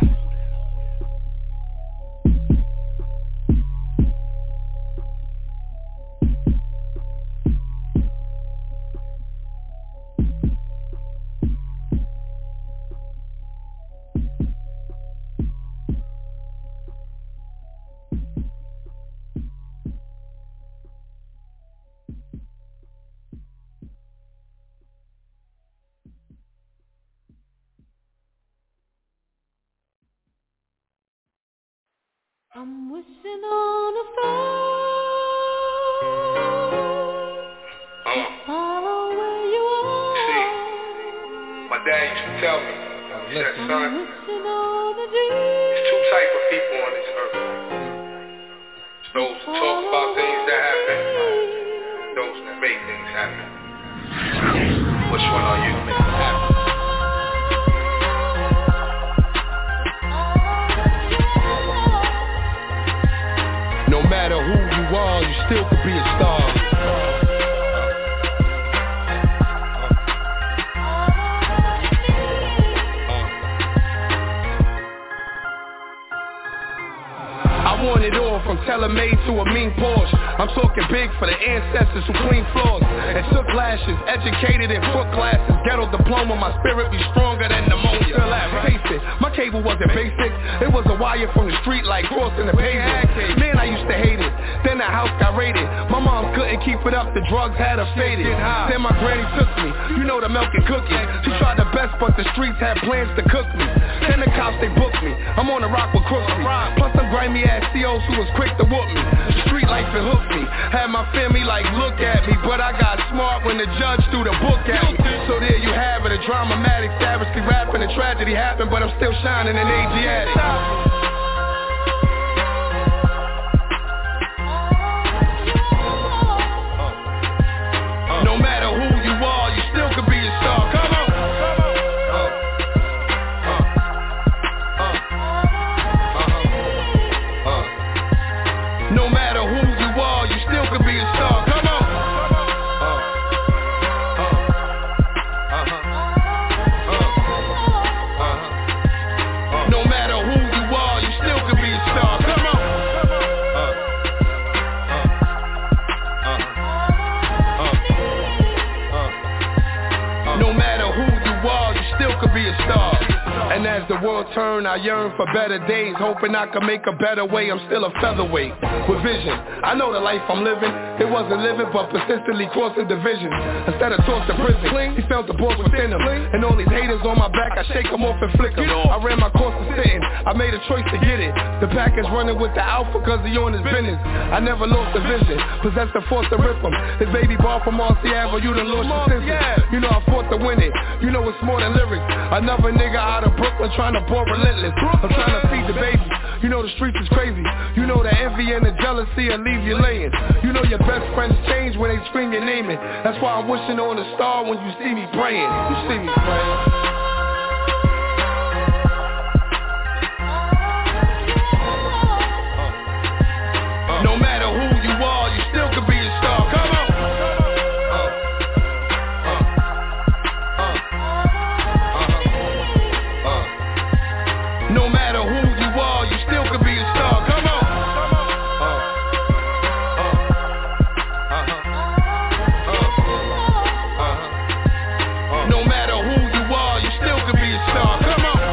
Speaker 19: I'm wishing on a star
Speaker 3: uh,
Speaker 19: to follow where you are.
Speaker 3: See, my dad used to tell me, he said, son,
Speaker 19: Wishing on a dream.
Speaker 3: there's two type of people on this earth. It's those who talk about things that happen, those who make things happen. Which one are you? Make it happen.
Speaker 4: No matter who you are, you still could be a star. I want it all, from tailor-made to a mean Porsche. I'm talking big for the ancestors who clean floors and took lashes, educated in foot classes, ghetto diploma, my spirit be stronger than pneumonia. Taste it, my cable wasn't basic, it was a wire from the street like crossing the pavement. Man, I used to hate it, then the house got raided. My mom couldn't keep it up, the drugs had her faded. Then my granny took me, you know the milk and cookie. She tried the best, but the streets had plans to cook me. Then the cops, they booked me, I'm on the rock with Crooksy. Plus some grimy ass C Os who was quick to whoop me. The street life it hooked me, had my family like look at me, but I got smart when the judge threw the book at me. So there you have it, a dramatic, savagely rapping, a tragedy happened, but I'm still shining in Asiatic. No matter who you are, you still could be a star. Come on. No matter who you are, you still could be a star. Come on. No matter who you are, you still could be a star. Come on. No matter who you are, you still could be a star. And as the world turn, I yearn for better days, hoping I can make a better way. I'm still a featherweight with vision. I know the life I'm living, it wasn't living, but persistently crossing divisions. Instead of tossed to prison, he felt the boss within him. And all these haters on my back, I shake them off and flick them. I ran my course of sitting, I made a choice to get it. The pack is running with the alpha cause he on his business. I never lost the vision, possessed the force to rip him. His baby ball from R C Ave, you done lost your senses. You know I fought to win it, you know it's more than lyrics. Another nigga out of Brooklyn trying to bore relentless. I'm trying to feed the baby. You know the streets is crazy. You know the envy and the jealousy will leave you laying. You know your best friends change when they scream your name in. That's why I'm wishing on a star when you see me praying. You see me praying. No matter who you are, you still could be a star. Come on. No matter who you are, you still could be a star. Come on. No matter who you are, you still could be a star. Come on.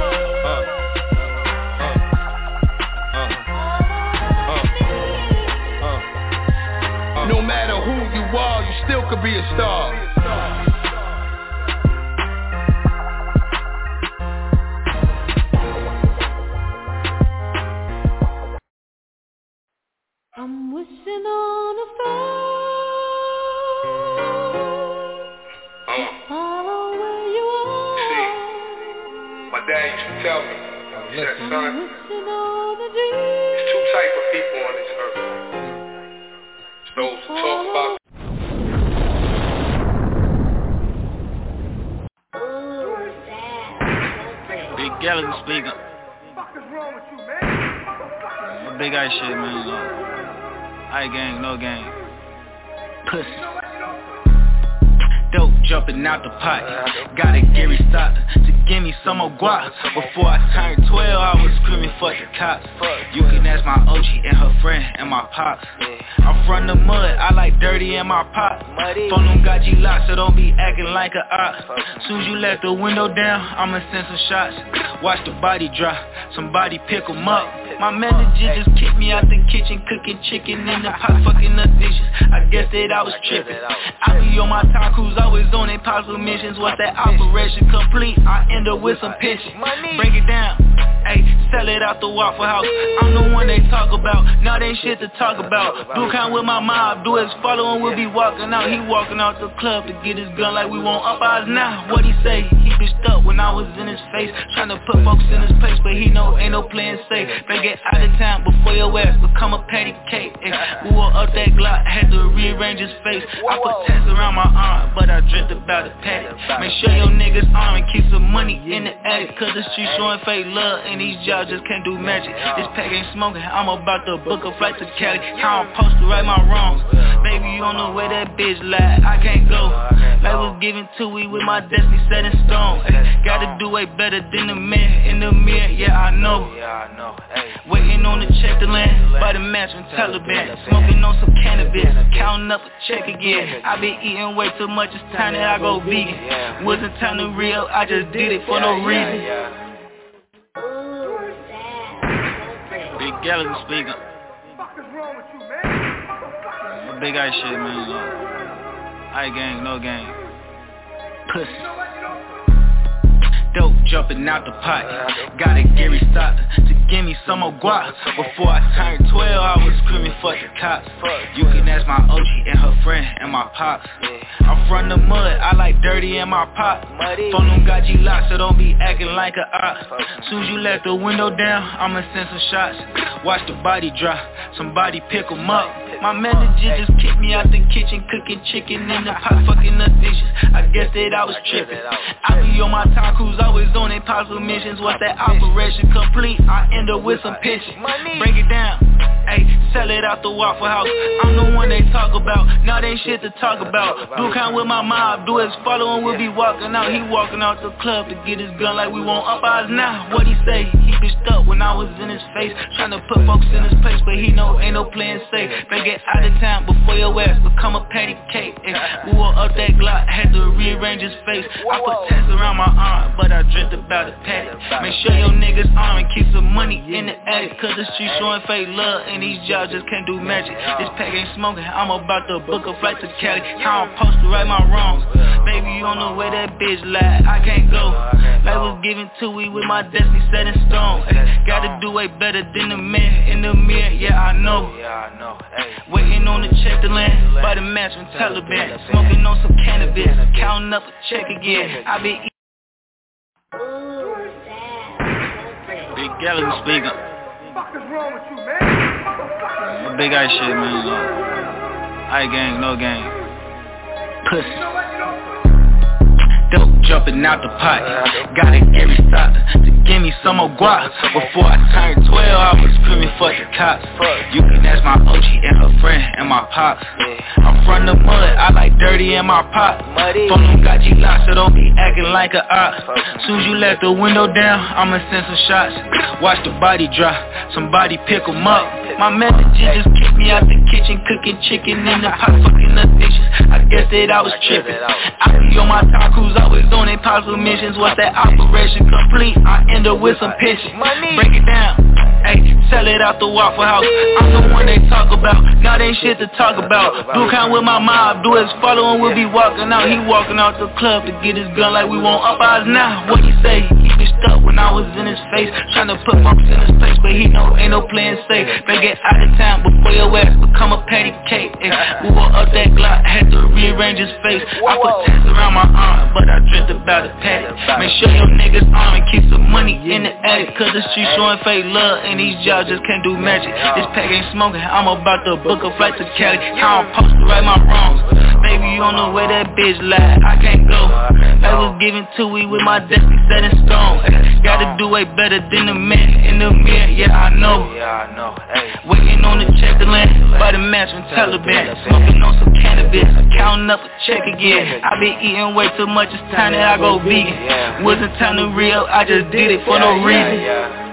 Speaker 4: No matter who you are, you still could be a star.
Speaker 19: I'm wishing on a star to follow where you are.
Speaker 3: My dad used to tell me, he said, son,
Speaker 19: I'm wishing on a dream.
Speaker 3: there's two types of people on this earth. It's those who talk about
Speaker 20: Big Gallagher speaking.
Speaker 5: What the fuck is wrong with you, man?
Speaker 20: Big ice shit, man. Uh, I gang, no gang. Pussy. Dope jumping out the pot. Got a Gary Stock to give me some more guap. Before I turned twelve, I was screaming fuck the cops. You can ask my O G and her friend and my pops. I'm from the mud, I like dirty in my pot. Phone them got G locked, so don't be acting like a op. Soon as you let the window down, I'ma send some shots. Watch the body drop, somebody pick 'em up. My manager just kicked me out the kitchen, cooking chicken in the pot, fucking up dishes. I guess that I was tripping. I be on my time cruise, always on impossible missions. Once that operation complete, I end up with some pitching. Break it down, ayy, sell it out the Waffle House. I'm the one they talk about, now they shit to talk about. Do count with my mob, do his following, we'll be walking out. He walking out the club to get his gun like we want up ours now. What he say? He bitched up when I was in his face, trying to put folks in his place, but he know ain't no playing safe. They get out of town before your ass become a patty cake. Ay, we were up that Glock, had to re rearrange his face. I put tats around my arm, but I dreamt about a paddock. Make sure your niggas arm and keep some money in the attic. Cause the streets showing fake love and these jobs just can't do magic. This pack ain't smoking, I'm about to book a flight to Cali. How I'm supposed to right my wrongs. Baby, you don't know where that bitch lie, I can't go. Life was given to me with my destiny set in stone. Gotta do way better than the man in the mirror, yeah I know. Waiting on the check to land by the match from Taliban. Smoking on some cannabis, counting up a check again. I been eating way too much, it's time that I go vegan. Wasn't time to real, I just did it for no reason. Big Gallagher speaking.
Speaker 9: What is wrong with you, man?
Speaker 20: Big ice shit, man. I gang, no gang. Pussy. Dope jumping out the pot. Got a Gary Stock to give me some more guap. Before I turned twelve, I was screaming fuck the cops. You can ask my O G and her friend and my pops. I'm from the mud, I like dirty in my pot. Phone them got G locked, so don't be acting like a op. Soon as you let the window down, I'ma send some shots. Watch the body drop, somebody pick 'em up. My manager just kicked me out the kitchen, cooking chicken in the pot, fucking the dishes. I guess that I was tripping. I be on my time cruise, always on impossible missions. Once that operation complete, I end up with some pitching. Break it down, ayy, sell it out the Waffle House. I'm the one they talk about, now they ain't shit to talk about. Do count with my mob, do his follow and we'll be walking out. He walking out the club to get his gun like we want up eyes now. What he say? He bitched up when I was in his face, trying to put folks in his place, but he know ain't no playing safe. They get out of town before your ass become a patty cake. Ay, we wore up that Glock, had to rearrange his face. I put tats around my arm, but I dreamt about a paddock. Make sure your niggas arm and keep some money in the attic. Cause the streets showing fake love and these jobs just can't do magic. This pack ain't smoking, I'm about to book a flight to Cali. How I'm supposed to right my wrongs. Baby, you don't know where that bitch lie, I can't go. Life was given to me with my destiny set in stone. Gotta do way better than the man in the mirror, yeah I know. Waiting on the check to land by the match from Taliban. Smoking on some cannabis, counting up a check again. I been eating. Big Gallagher speaking.
Speaker 9: What is wrong with you, man?
Speaker 20: Big ice shit, man. I gang, no gang. Pussy. Dope jumping out the pot. Got a Gary Stock to give me some more guap. Before I turned twelve, I was screaming fuck the cops. You can ask my O G and her friend and my pops. I'm from the mud, I like dirty in my pot. Phone them got G locked, so don't be acting like a op. Soon as you let the window down, I'ma send some shots. Watch the body drop, somebody pick 'em up. My manager just kicked me out the kitchen, cooking chicken in the pot, fucking the dishes. I guess that I was tripping. I be on my time cruise, always on impossible missions. Once that operation complete, I end up with some pitching. Break it down, ayy, sell it out the Waffle House. I'm the one they talk about, now they ain't shit to talk about. Do count with my mob, do his follow and we'll be walking out. He walking out the club to get his gun like we want up eyes now. What he say? He bitched up when I was in his face, trying to put folks in his place, but he know ain't no playing safe. They get out of town before your ass become a patty cake. Ay, we wore up that Glock, had to rearrange his face. I put tats around my arm, but I dreamt about a paddock. Make sure your niggas arm and keep some money in the attic. Cause the streets showing fake love and these jobs just can't do magic. This pack ain't smoking, I'm about to book a flight to Cali. How I'm supposed to right my wrongs. Baby, you don't know where that bitch lie, I can't go. Life was given to me with my destiny set in stone. Gotta do way better than the man in the mirror, yeah I know. Waiting on the check to land by the match from Taliban. Smoking on some cannabis, counting up a check again. I been eating way too much, it's time that I go vegan. Wasn't time to real, I just did it for no reason.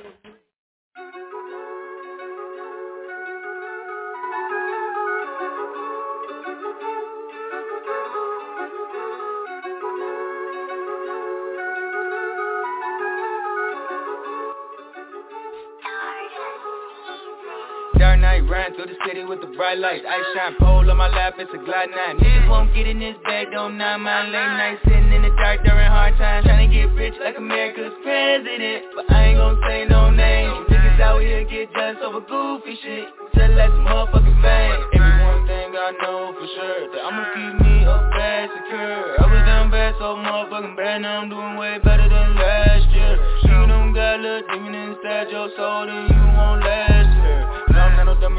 Speaker 21: Dark night, riding through the city with the bright lights. Ice shine pole on my lap, it's a Glide nine. Niggas won't get in this bag, don't nine mile late night. Sitting in the dark during hard times, trying to get rich like America's president. But I ain't gon' say no names. Niggas out here get done over goofy shit. Just like some motherfucking fame. Every one thing I know for sure, that I'ma keep me up bad secure. I was down bad, so motherfucking bad, now I'm doing way better than last year. You don't got a little demon inside your soul, then you won't last here. I'm not no dummy or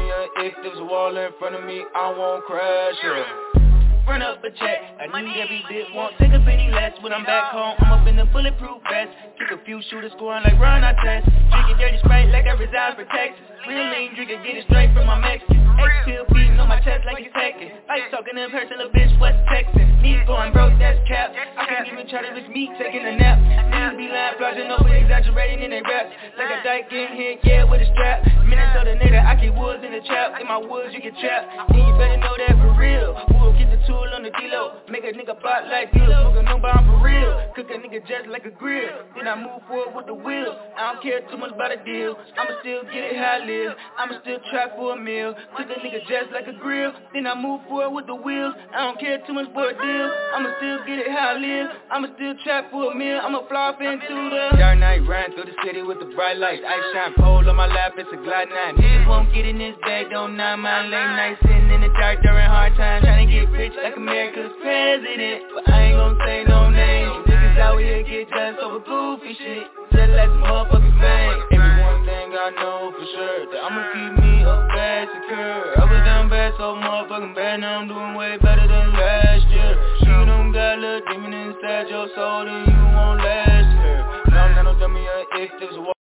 Speaker 21: if there's a wall in front of me, I won't crash, yeah. Run up a check, I need every bit, won't take a penny less. When I'm back home, I'm up in the bulletproof vest. Kick a few shooters scoring like Ron Artest. Drinking dirty Sprite like I reside for Texas. Real lean drinking, get it straight from my Mexican. X-Pill beating on my chest like it's hectic. Like talking in person, a bitch, what's texting? Knees going broke, that's cap. I can't even try to reach me taking a nap. Niggas be lying, flogging over, exaggerating in they raps. Like a dyke getting hit, yeah, with a strap. Minnesota nigga, I keep woods in the trap. In my woods, you get trapped. And you better know that for real. We'll get the tool on the D-Lo. Make a nigga bot like deal. Smoking no bomb for real. Cook a nigga just like a grill. Then I move forward with the wheel. I don't care too much about a deal. I'ma still get it how I live. I'ma still try for a meal. Cook a nigga just like a grill. Then I move forward with the wheels. I don't care too much for a deal. I'ma still get it how I live. I'ma still try for a meal. I'ma fly off into the dark night. Ran through the city with the bright lights. Ice shine pole on my lap. It's a glide nine. Niggas won't get in this bag. Don't nine my late night. Sitting in the dark during hard times. Trying to get rich like America's president. But I ain't gon' say no names. Niggas out here get just over goofy shit. Just like some motherfucking fame. Every one thing I know for sure, that I'ma keep me up bad secure. I was down bad so motherfucking bad. Now I'm doing way better than last year. You don't got a little demon inside your soul, then you won't last here. Now I'm not no dummy, uh, if there's a war.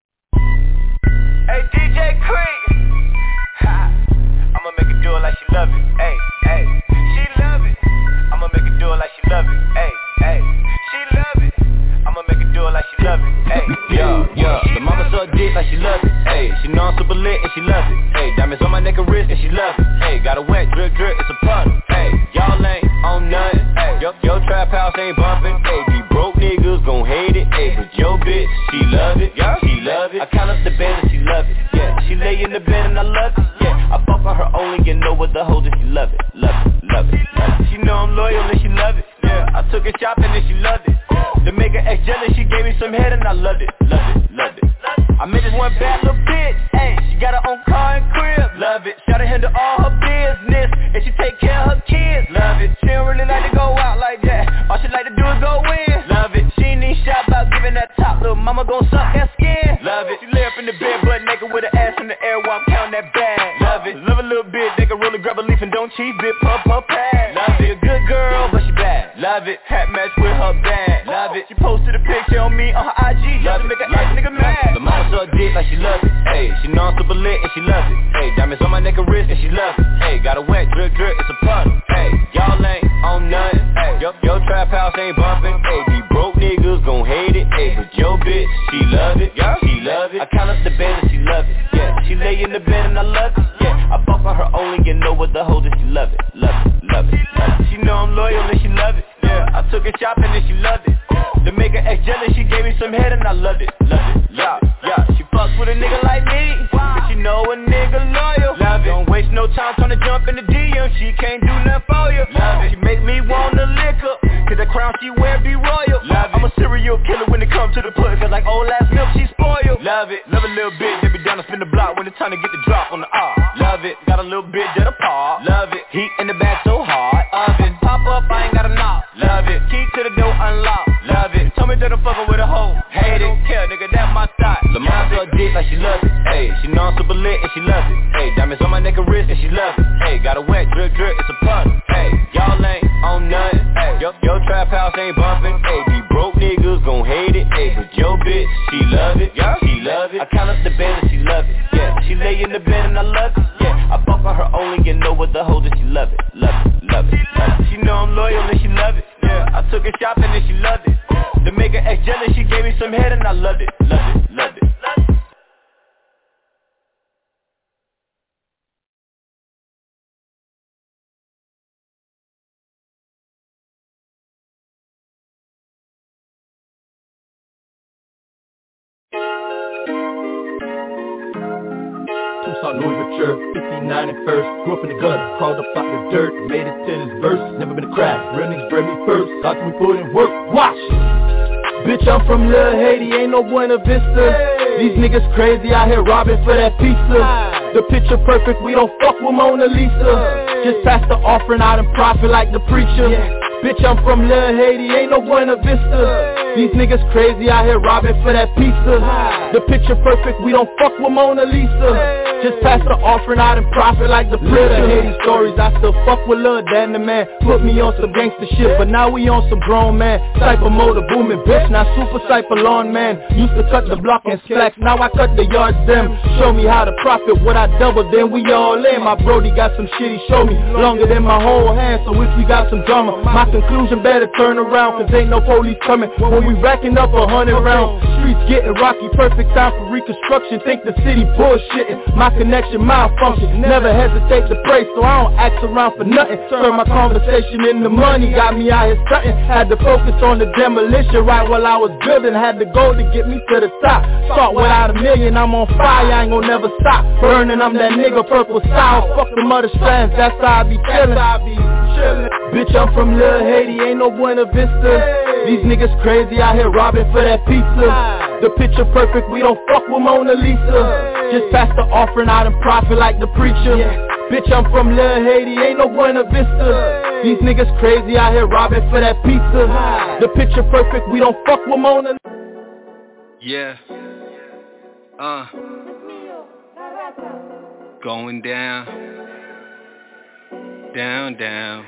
Speaker 21: Hey D J Creek, I'ma make her do it like she love it. Hey, hey, she love it. I'ma make her do it like she love it. Hey, hey, she love it. I'ma make her do it like she love it. Hey, yo, yo, the mama suck dick like she love it. Hey, she know I'm super lit and she loves it. Hey, diamonds on my neck and wrist and she loves it. Hey, got a wet drip drip, it's a puddle. Hey, y'all ain't on nothing. Hey, yo, yo trap house ain't bumping. Hey, these broke niggas gon' hate it. Hey, but yo bitch, she love it. Yeah, she love it. I count up the band and she love it. Yeah, she lay in the bed and I love it. Yeah, I fuck on her only and know what the hold is. She love it, love it, love it, love it. She know I'm loyal and she love it. Yeah, I took her shopping and she loved it. To make her ex jealous, she gave me some head and I loved it, loved it, loved it. I met this one bad little bitch, ayy, she got her own car and crib, love it. Shout her handle all her business, and she take care of her kids, love it. She don't really like to go out like that, all she like to do is go in, love it. She ain't even shy about giving that top, little mama gon' suck that skin, love it. She lay up in the bed, butt naked with her ass in the air while I'm counting that bag, love it. Love a little bit, they can really grab a leaf and don't cheat, bit pump her pad, love it. A good girl, but she bad, love it. Hat match with her bag, love it. She posted a picture on me on her I G just to make her ass nigga mad. The mama suck dick like she loves it. Hey, she know I'm super lit and she loves it. Hey, diamonds on my neck and wrist and she loves it. Hey, got a wet drip drip, it's a puddle. Hey, y'all ain't on nothing. Hey, yo, yo trap house ain't bumping. Hey, these broke niggas gon' hate it. Hey, but yo bitch, she love it. Yeah, she love it. I count up the band and she love it. Yeah, she lay in the bed and I love it. Yeah, I fuck on her only and know what the hold is. She love it, love it, love it, love it. She know I'm loyal and she love it. Yeah, I took her shopping and she loved it. To make her ex jealous, she gave me some head and I loved it, loved it, yeah, yeah. She fucks with a nigga like me, but she know a nigga loyal. Love it. Don't waste no time trying to jump in the D M. She can't do nothing for you. Love it. She make me want to lick her, cause the crown she wear be royal. Love it. I'm a serial killer when it comes to the pussy, cause like old ass milk she spoiled. Love it. Love a little bit, they be down to spin the block when it's time to get the drop on the R. Love it. Got a little bit to the paw. Love it. Heat in the back so hard. Oven. Pop up, I ain't got a knock. Love it. Key to the door unlocked. Love it. Tell me that I'm fucking with a hoe. Hate it. Care, nigga, that's my thought. The mama suck dick like she loves it. Hey, she know I'm super lit and she loves it. Hey, diamonds on my neck and wrist and she loves it. Hey, got a wet drip drip, it's a puddle. Hey, y'all ain't on nothing. Hey, yo, yo trap house ain't bumping. Hey, these broke niggas gon' hate it. Hey, but yo bitch, she love it. Yeah, she love it. I count up the band and she love it. Yeah, she lay in the bed and I love it. Yeah, I fuck on her only and know what the hold is. She love it, love it, love it, love it. She know I'm loyal and she love it. Yeah, I took her shopping and she loved it. To make her ex jealous, she gave me some head and I loved it, loved it, loved it.
Speaker 1: Tucson, Louis Vuitton, fifty-nine and first. Grew up in the gutter, crawled up out the dirt, made it to this verse. Never been a crack, real niggas bred me first. Got to me put in work, watch. Bitch, I'm from Lil Haiti, ain't no Buena Vista. Hey. These niggas crazy out here robbing for that pizza. Hey. The picture perfect, we don't fuck with Mona Lisa. Hey. Just pass the offering out and profit like the preacher. Yeah. Bitch, I'm from Lil Haiti, ain't no Buena Vista. Hey. These niggas crazy out here robbing for that pizza. Hey. The picture perfect, we don't fuck with Mona Lisa. Hey. Just pass the offering out and profit like the preacher. Hear these stories, I still fuck with Lil Dan the man. Put me on some gangster shit, but now we on some grown man. Cypher motor booming, bitch, now super cypher lawn man. Used to cut the block and stacks, now I cut the yards them. Show me how to profit, what I double, then we all in. My brody got some shit he show me, longer than my whole hand. So if we got some drama, my conclusion better turn around, cause ain't no police coming when we racking up a hundred rounds. Streets getting rocky, perfect time for reconstruction. Think the city bullshitting, my connection malfunction. Never hesitate to pray, so I don't ask around for nothing. Turn my conversation into money, got me out here stunting. Had to focus on the demolition right while I was building. Had the goal to get me to the top. Start without a million, I'm on fire, I ain't gon' never stop. Burning, I'm that nigga purple style. Fuck the mother strands, that's how I be feeling. Bitch, I'm from Lil Haiti, ain't no Buena Vista. These niggas crazy out here robbing for that pizza. The picture perfect, we don't fuck with Mona Lisa. Just pass the offering out and profit like the preacher. Bitch, I'm from Lil Haiti, ain't no Buena Vista. These niggas crazy out here robbing for that pizza. The picture perfect, we don't fuck with Mona Lisa.
Speaker 3: Yeah. Uh. Going down. Down, down.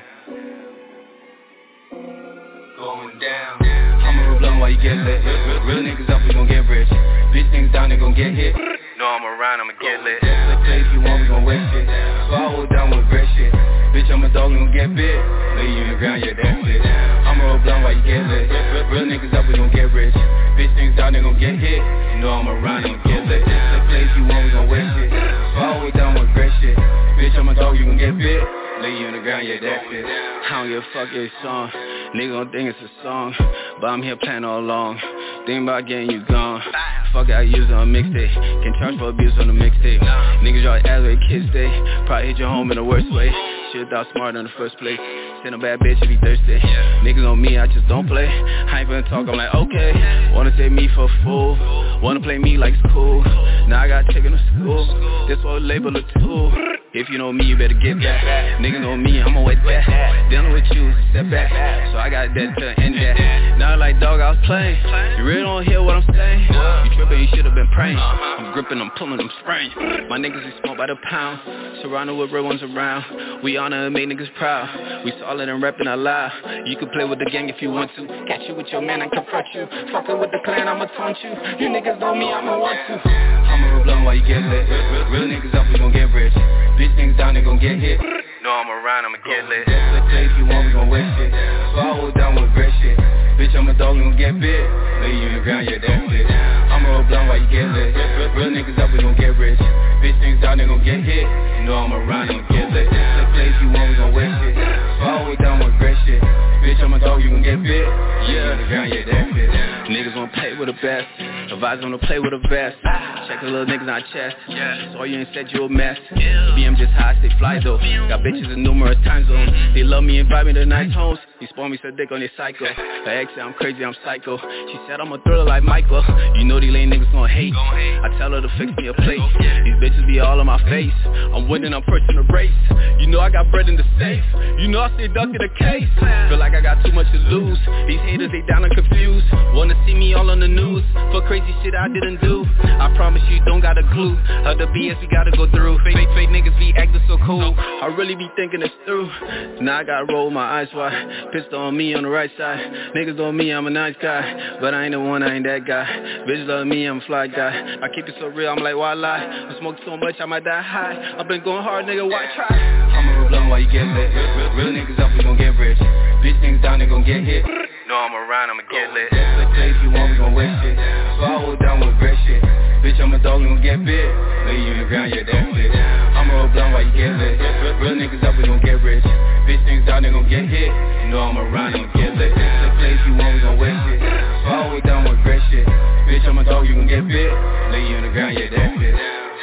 Speaker 3: Going down. I'ma blunt while you get lit. Real, real niggas up, we gon' get rich. Bitch niggas down, they gon' get hit. No, I'm around, I'ma get lit. The place you want, we gon' waste shit. So I hold down with great shit. Bitch, I'm a dog, we gon' get bit. Lay you in the ground, yeah, that's it. I'ma roll blunt while you get lit. Real, real niggas up, we gon' get rich. Bitch niggas down, they gon' get hit. You know I'm around, I'ma get lit. The place you want, we gon' waste shit. So I hold down with great shit. Bitch, I'm a dog, you gon' get bit. Lay you in the ground, yeah, that's it. I don't give a fuck your song. Nigga gon' think it's a song, but I'm here playing all along. Think about getting you gone. Fuck it, I use it on a mixtape. Can charge for abuse on the mixtape. Niggas y'all ass where kids stay. Probably hit your home in the worst way. Should've thought smart in the first place. Send a bad bitch if you thirsty. Niggas on me, I just don't play. I ain't finna talk, I'm like, okay. Wanna take me for a fool. Wanna play me like it's cool. Now I got taken to school. This whole label a tool. If you know me, you better get back. Niggas know me, I'ma wait that. Dealing with you is a setback. So I got that to end that. Now like dog, I was playing. You really don't hear what I'm saying. You tripping, you should've been praying. I'm gripping, I'm pulling, I'm spraying. My niggas is smoked by the pound. Surrounded with real ones around. We honor and make niggas proud. We solid and reppin' out loud. You can play with the gang if you want to. Catch you with your man and confront you. Fucking with the clan, I'ma taunt you. You niggas know me, I'ma want to. I'ma roll blunt while you get lit. Real, real niggas up, we gon' get rich. Bitch niggas down, they gon' get hit. No, I'm around, I'ma get lit. Let's play if you want, we gon' waste shit. So I hold down with great shit. Bitch, I'm a dog, we gon' get bit. Lay you in the ground, yeah, that's it. I'ma roll blunt while you get lit. Real, real niggas up, we gon' get rich. Bitch niggas down, they gon' get hit. You know I'm around, I'ma get lit. Let's play if you want, we gon' waste shit. So I hold down with great shit. Bitch, I'm a dog, you gon' get bit. Yeah, in the ground, yeah, that's it. Niggas wanna play with the best. Advise them to play with a vest. Check the little niggas on chest. Saw you and said you a mess. B M just high, stay fly though. Got bitches in numerous time zones. They love me, invite me to nice homes. He spawn me, said dick on their cycle. Her ex said I'm crazy, I'm psycho. She said I'm a thriller like Michael. You know these lame niggas gon' hate. I tell her to fix me a plate. These bitches be all in my face. I'm winning, I'm first in the race. You know I got bread in the safe. You know I stay duck in the case. Feel like I got too much to lose. These haters, they down and confused. Wanna see me all on the news for crazy shit I didn't do. I promise you don't got a clue of the B S we gotta go through. Fake, fake, fake niggas be acting so cool. I really be thinking this through. Now I gotta roll my eyes wide. Pistol on me on the right side. Niggas on me, I'm a nice guy, but I ain't the one, I ain't that guy. Bitches love me, I'm a fly guy. I keep it so real, I'm like, why lie? I smoke so much, I might die high. I've been going hard, nigga, why try? I'ma roll blunt while you get lit. Real, real niggas up, we gon' get rich. Bitch niggas down, they gon' get hit. No, I'm around, I'ma get lit. Let's play if you want, we gon' waste shit. So I hold down with great shit. Bitch, I'm a dog, we gon' get bit. Lay you in the ground, yeah, that's it. I'ma roll blunt while you get lit. Real, real niggas up, we gon' get rich. Bitch niggas down, they gon' get hit. You know I'm around, I'ma get lit. Let's play if you want, we gon' waste shit. So I hold down with great shit. Bitch, I'm a dog, you gon' get bit. Lay you in the ground, yeah, that's it.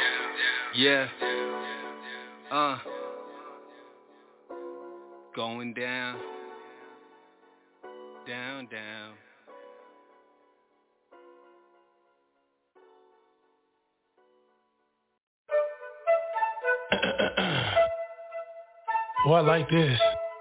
Speaker 3: Yeah. Uh. Going down. Down, down.
Speaker 2: Oh, I like this.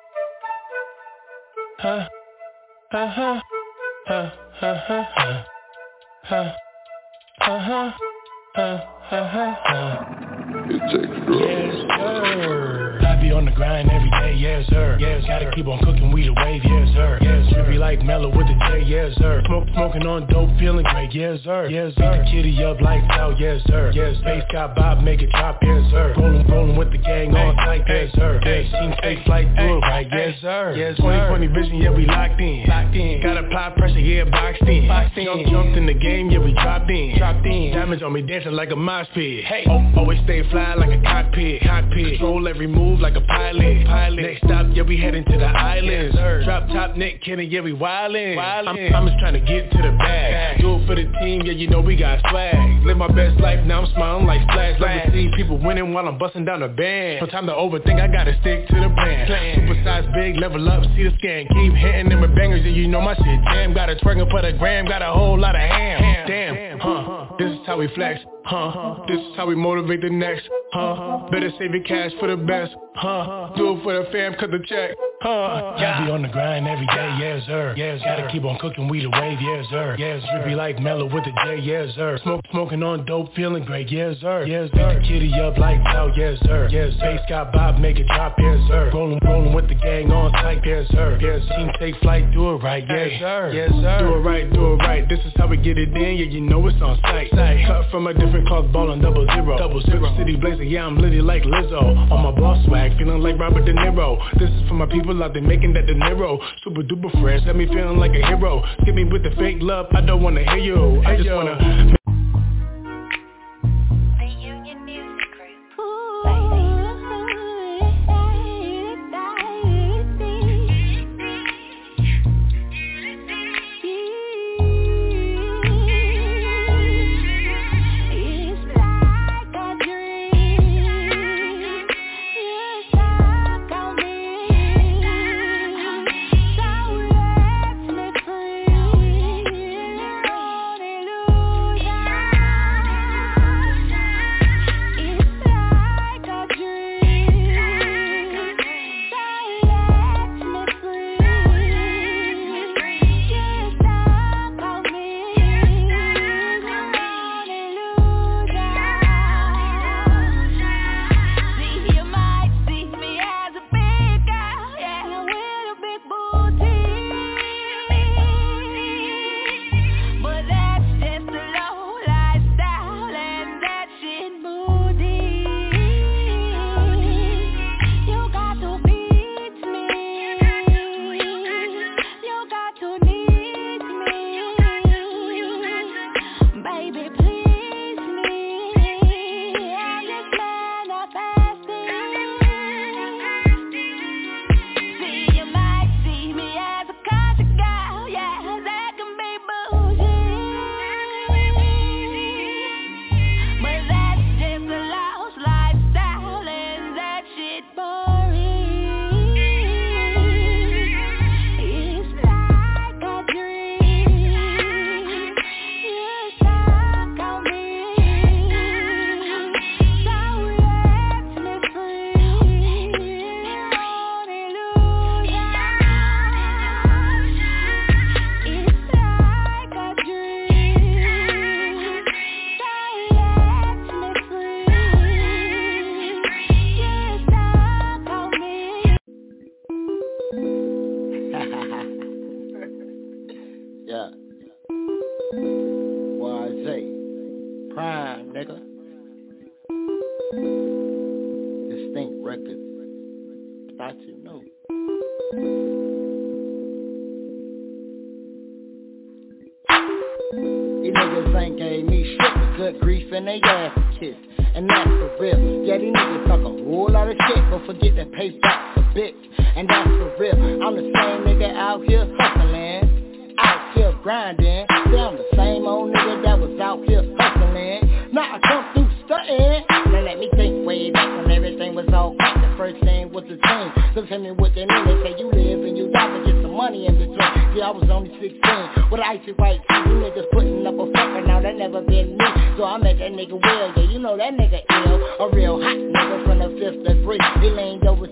Speaker 2: Huh? Huh? Huh? Huh? Huh? Huh? Huh? Huh? Huh? Huh? Huh? Huh? Yes, sir. I be on the grind every day, yes, sir. Yes, gotta keep on cooking, we the wave, yes, sir. Yes, drippy like mellow with the J, yes, sir. Smoke, smoking on dope, feeling great, yes, sir. Yes, beat the kitty up like out, yes, sir. Yes, bass got Bob, make it drop, yes, sir. Rolling, rolling with the gang on tight, yes, sir. Yes, team take flight, do it right, yes, sir. Yes, twenty twenty vision, yeah, we locked in. Locked in. Got apply pressure, yeah, boxed in. Boxed in. Jump, jumped in the game, yeah, we dropped in. Dropped in. Diamonds on me dancing like a mosh pit. Hey, oh, always stay fly like a cockpit. Cockpit. Control every move like a pilot. Pilot. Next stop, yeah, we heading to the islands. Yes, drop top neck, kidding, yeah, we wildin'. wildin'. I'm, I'm just trying to get to the bag. Do it for the team, yeah, you know we got swag. Live my best life, now I'm smiling like Splash. Love to see people winning while I'm busting down the band. No time to overthink, I gotta stick to the plan. Super size big, level up, see the scan. Keep hitting them with bangers, yeah, you know my shit jam. Got a twerking for the gram, got a whole lot of ham. Damn, huh, this is how we flex. Huh, this is how we motivate the next. Huh, better save your cash for the best. Huh, do it for the fam, cut the check. Huh, yeah, be on the grind every day, yes sir. Yes, gotta keep on cooking, we the wave, yes sir. Yes, drippy like mellow with the J, yes sir. Smoke, smoking on dope, feeling great, yes sir. Yes, beat the kitty up like out, yes sir. Yes, bass got Bob, make it drop, yes sir. Rolling, rolling with the gang on tight, yes sir. Yes, team take flight, do it right, yes sir. Yes sir, do it right, do it right. This is how we get it in, yeah, you know it's on sight. Cut from a different cloth, ball on double zero. Double zero. City blazer, yeah, I'm litty like Lizzo. On my boss swag, feeling like Robert De Niro. This is for my people out there making that De Niro. Super duper fresh, got me feeling like a hero. Skip me with the fake love, I don't wanna hear you. I just wanna.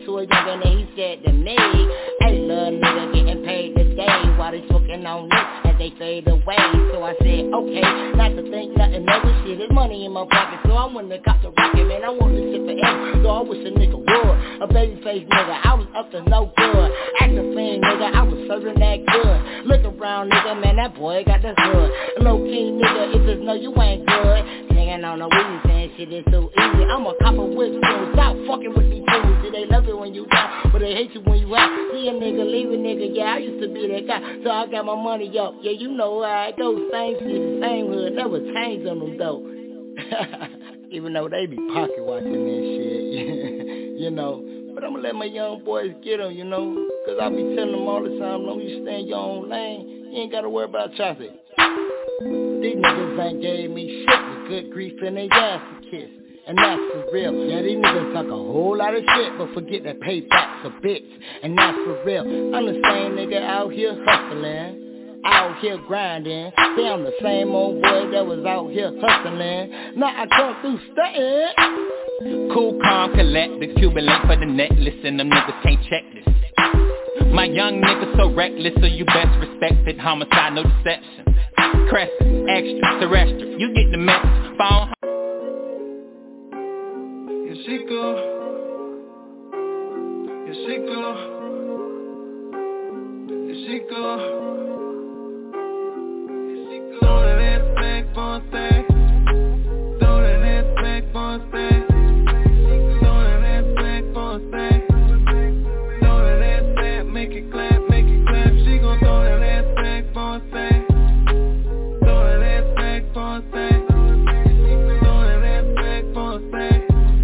Speaker 6: Hey, little nigga getting paid today while they smoking on this. they fade away. So I said, okay, not to think nothing of this shit. There's money in my pocket, so I went to cop the rocket, man. I want this shit forever, so I wish a nigga would. A baby face nigga, I was up to no good. Acting fiend nigga, I was serving that good. Look around nigga, man, that boy got the hood. Low key nigga, if it's no, you ain't good. Hanging on the weed, saying shit is so easy. I'm a cop of whip tools, stop fucking with me too. See, they love it when you down, but they hate you when you out. See a nigga, leave a nigga, yeah, I used to be that guy. So I got my money up, yeah, you know how it goes. Same shit, the same hood, never change on them though. Even though they be pocket watching that shit, you know. But I'ma let my young boys get them, you know. Cause I be telling them all the time, long you stay in your own lane, you ain't gotta worry about traffic. These niggas ain't gave me shit with good grief and they ass to kiss. And that's for real. Yeah, these niggas talk a whole lot of shit, but forget that payback's a bitch. And that's for real. I'm the same nigga out here hustling, out here grinding. See, I'm the same old boy that was out here hustling. Now I come through stuntin'.
Speaker 22: Cool, calm, collect the Cuban link for the necklace, and them niggas can't check this. My young nigga so reckless, so you best respect it. Homicide, no deception. Crescent, extra, terrestrial, you get the message. Phone.
Speaker 23: Here she go. Here she go. Here she go. Here she go. Throw that ass back for a sec. Throw that ass back for a sec. Throw that ass back for a sec. Throw that ass back, make it clap, make it clap. She gon' throw that ass back for a sec. Throw that ass back for a sec. Throw that ass back for a sec.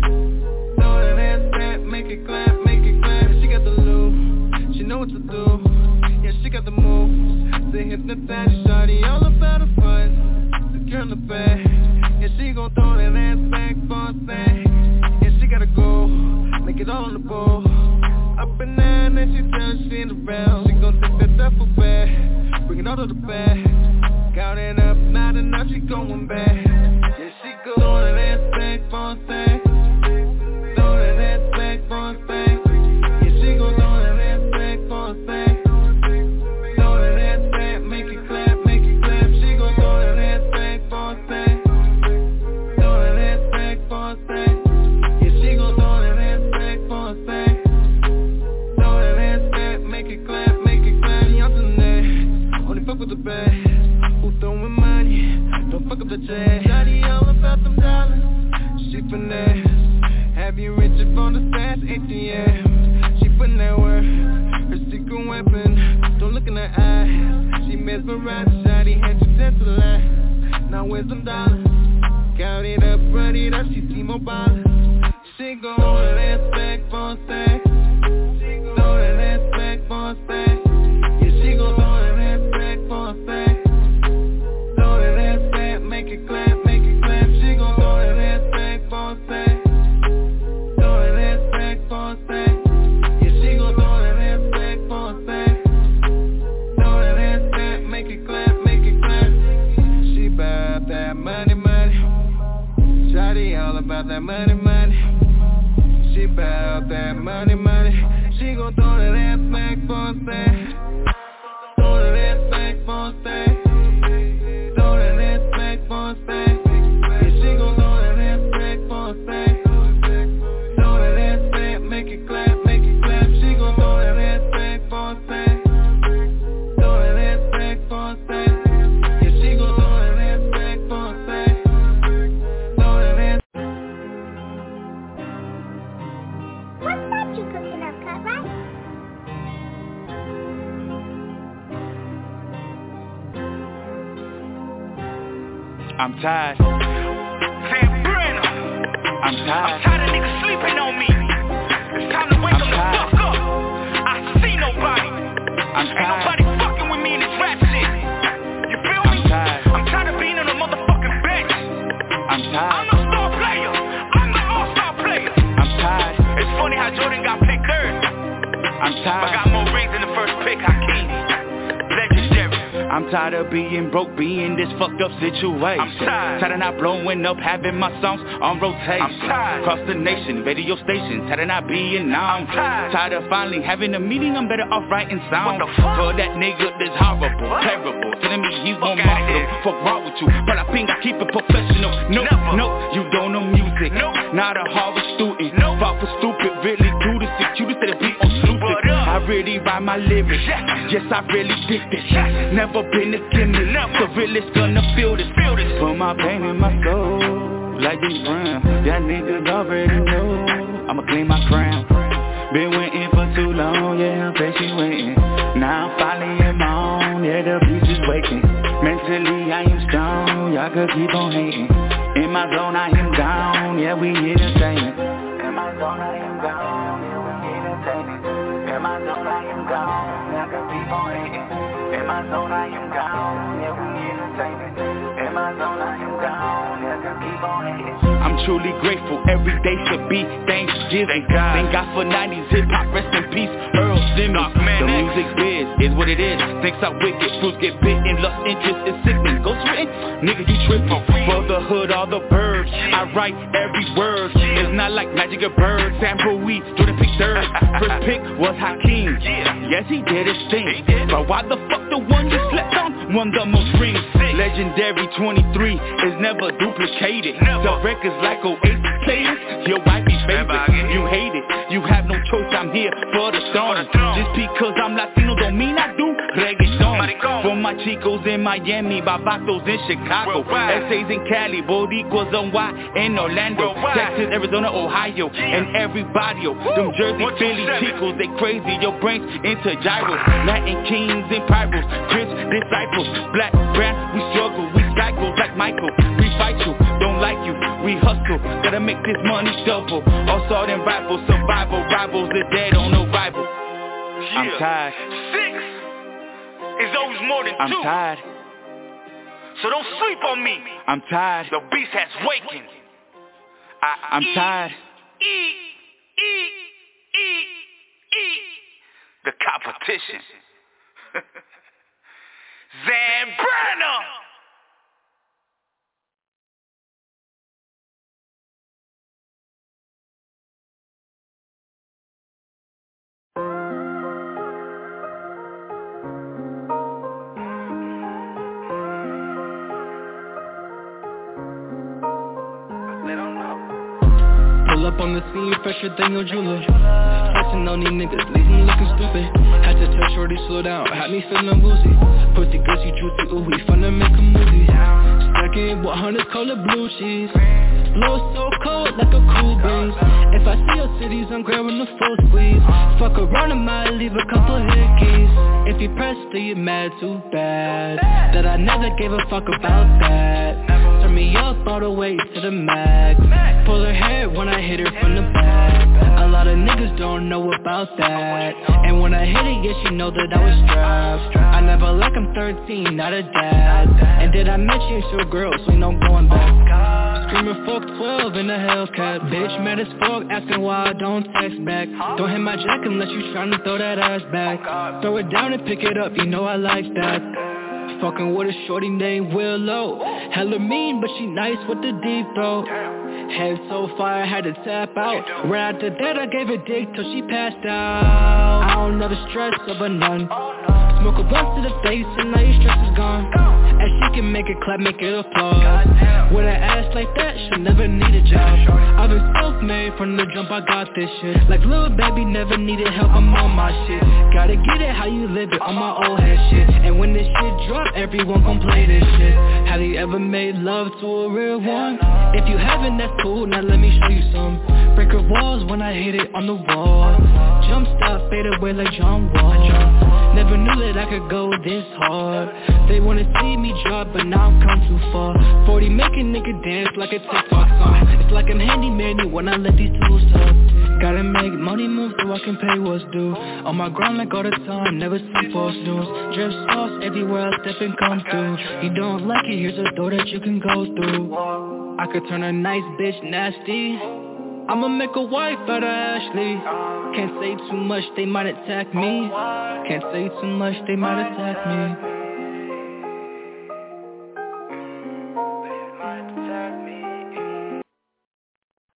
Speaker 23: Throw that ass back, make it clap, make it clap. She got the loop, she know what to do. Yeah, she got the moves. They hypnotize shawty, all about the fun. Secure in the bag. Yeah, she gon' throw that ass back for a sec. Yeah, she gotta go, make it all on the bowl. Up and down and she turns she in the round. She gon' take that duffel bag, bring it all to the bag. Count it up, not enough, she going back. Yeah, she go throw that ass back for a sec. Throw that ass back for a sec. Yeah, she gon' throw that ass back for a sec. Throw that ass back, make it clap, make it clap. She gon' throw that ass back for a sec. Throw that ass back for a sec. Yeah, she gon' throw that ass back for a sec. Throw that ass back, make it clap, make it clap. Y'all tonight, only fuck with the bag. Who throwing money, don't fuck up the check. Shawty all about them dollars, she finesse. Have you rich up on the stash, A T M. She putting that work, her secret weapon. Don't look in her eyes, she mesmerized. Shawty had you dead to lie. Now where's them dollars? Count it up, run it up, she see more ballers. She gon' throw that ass back for a sec. Throw that ass back for a sec. Yeah, she gon' throw that ass back for a sec. Throw that ass back, make it clap, make it clap. She gon' throw that ass back for a sec. Throw that ass back for a sec. Yeah, she gon' throw that ass back for a sec. Throw that ass back, make it clap, make it clap. She bout that money, money. Shawty all about that money, money. She bout that money, money. She gon' throw that ass back for a sec. Throw that ass back for a sec. Throw that ass back for a sec. Yeah, she gon' throw that ass back for a sec. Throw that ass back, make it clap, make it clap. She gon' throw that ass back for a sec. Throw that ass back for a sec. Yeah, she gon' throw that ass back for a sec. Throw that ass.
Speaker 24: What's that you cooking up, cut right?
Speaker 22: I'm tired.
Speaker 25: Van Brenner.
Speaker 22: I'm tired.
Speaker 25: I'm tired of niggas sleeping on me. It's time to wake them the fuck up. I see nobody.
Speaker 22: I'm
Speaker 25: Ain't
Speaker 22: tired.
Speaker 25: nobody fucking with me in this rap shit. You feel me?
Speaker 22: I'm tired.
Speaker 25: I'm tired of being on a motherfucking bench.
Speaker 22: I'm tired.
Speaker 25: I'm a star player. I'm the all-star player.
Speaker 22: I'm tired.
Speaker 25: It's funny how Jordan got picked third.
Speaker 22: I'm tired.
Speaker 25: I got more rings than the first pick, Hakeem. Legendary.
Speaker 22: I'm tired of being broke, being this fucked up situation. I'm tired. Tired of not blowing up, having my songs on rotation. I'm tired. Across the nation, radio stations, tired of not being known. I'm tired. Tired of finally having a meeting, I'm better off writing songs. For that nigga that's horrible, what? Terrible, telling me he's more muscle. Fuck wrong with you, but I think I keep it professional. No, Never. no, you don't know music. No. Not a Harvard student. No. Fought for stupid, really do this shit. You just said to be on stupid. I really write my lyrics. Yes, I really did this. Never been a gimmick. The realest gonna feel this. Feel this. Put my pain in my soul, like James Brown. That niggas already know. I'ma clean my crown. Been waiting for too long, yeah, I'm patient waiting. Now I'm finally in my own, yeah, the beast is waking. Mentally I am strong, y'all could keep on hating. In my zone I am down, yeah, we entertaining. In my zone I am down, yeah, we entertaining. In my zone I am down, y'all could keep on hating. In my zone I am down, yeah, we entertaining. In my zone I am down, yeah, could keep on hating. I'm truly grateful, every day should be Thanksgiving. Thank God, Thank God for nineties hip-hop, rest in peace, Earl Simmons. The music biz is what it is, thinks I wicked, fruits get bitten, lost interest is sickening. Ghost written, nigga you trippin', for the hood, all the birds, I write every word, it's not like Magic or Bird, Sam Bowie, Jordan picked third, first pick was Hakeem, yes he did his thing, but why the fuck the one you slept on won the most rings? Legendary twenty-three is never duplicated, the record's like Oasis players, your wife be favorite, you hate it, you have no choice, I'm here for the throne, just because I'm Latino don't mean I do reggaeton, for my chicos in Miami, babatos in Chicago, essays in Cali, Boricuas on Y in Orlando, Texas, Arizona, Ohio, and everybody, yo, them Jersey, Philly chicos, they crazy, your brains into gyros, Latin kings and pyros, Chris disciples, black brands, we struggle, we cycle like Michael, we fight you, don't like you, we hustle, gotta make this money double, assault and rifle, survival, rivals, the dead on arrival. Yeah. I'm tired.
Speaker 25: Six is always more than
Speaker 22: I'm
Speaker 25: two.
Speaker 22: I'm tired.
Speaker 25: So don't sleep on me.
Speaker 22: I'm tired.
Speaker 25: The beast has wakened. I
Speaker 22: I'm
Speaker 25: eat,
Speaker 22: tired.
Speaker 25: Eat, eat, eat, eat. The competition. Zambrana.
Speaker 7: Pull up on the scene, fresher than your jeweler. Flexing on these niggas, leaving looking stupid. Had to tell shorty slow down, had me feeling woozy. Pussy gussy, juicy, ooh, we finna make a movie. Stacking one hundred color blue cheese. Blow so cold like a cool breeze. If I see your cities, I'm grabbing the full squeeze. Fuck around, I might leave a couple hickeys. If you press, do you mad too bad? That I never gave a fuck about that. Turn me up all the way to the max. Pull her hair when I hit her from the back. A lot of niggas don't know about that. And when I hit it, yeah, she know that I was strapped. I never like I'm thirteen, not a dad. And did I mention your girl, so ain't no going back. Screaming fuck twelve in a Hellcat. Bitch mad as fuck, asking why I don't text back. Don't hit my jack unless you tryna throw that ass back. Throw it down and pick it up, you know I like that. Fucking with a shorty named Willow. Hella mean, but she nice with the deep throat. Head so far, I had to tap out. Right after that, I gave a dick till she passed out. I don't know the stress of a nun. Smoke a blunt to the face and now your stress is gone. And she can make it clap, make it applaud. With an ass like that, she'll never need a job. I've been self-made from the jump, I got this shit. Like little baby, never needed help, I'm on my shit. Gotta get it how you live it, on my old head shit. And when this shit drop, everyone gon' play this shit. Have you ever made love to a real one? If you haven't, that's cool, now let me show you some. Break her walls when I hit it on the wall. Jump stop, fade away like John Wall. Never knew that I could go this hard. They wanna see me drop, but now I've come too far. Forty make a nigga dance like a TikTok song. It's like I'm handyman when I let these tools talk. Gotta make money move so I can pay what's due. On my grind like all the time, never see false news. Drip sauce everywhere I step and come through. You don't like it, here's a door that you can go through. I could turn a nice bitch nasty. I'ma make a wife out of Ashley. Can't say too much, they might attack me. Can't say too much, they might attack me.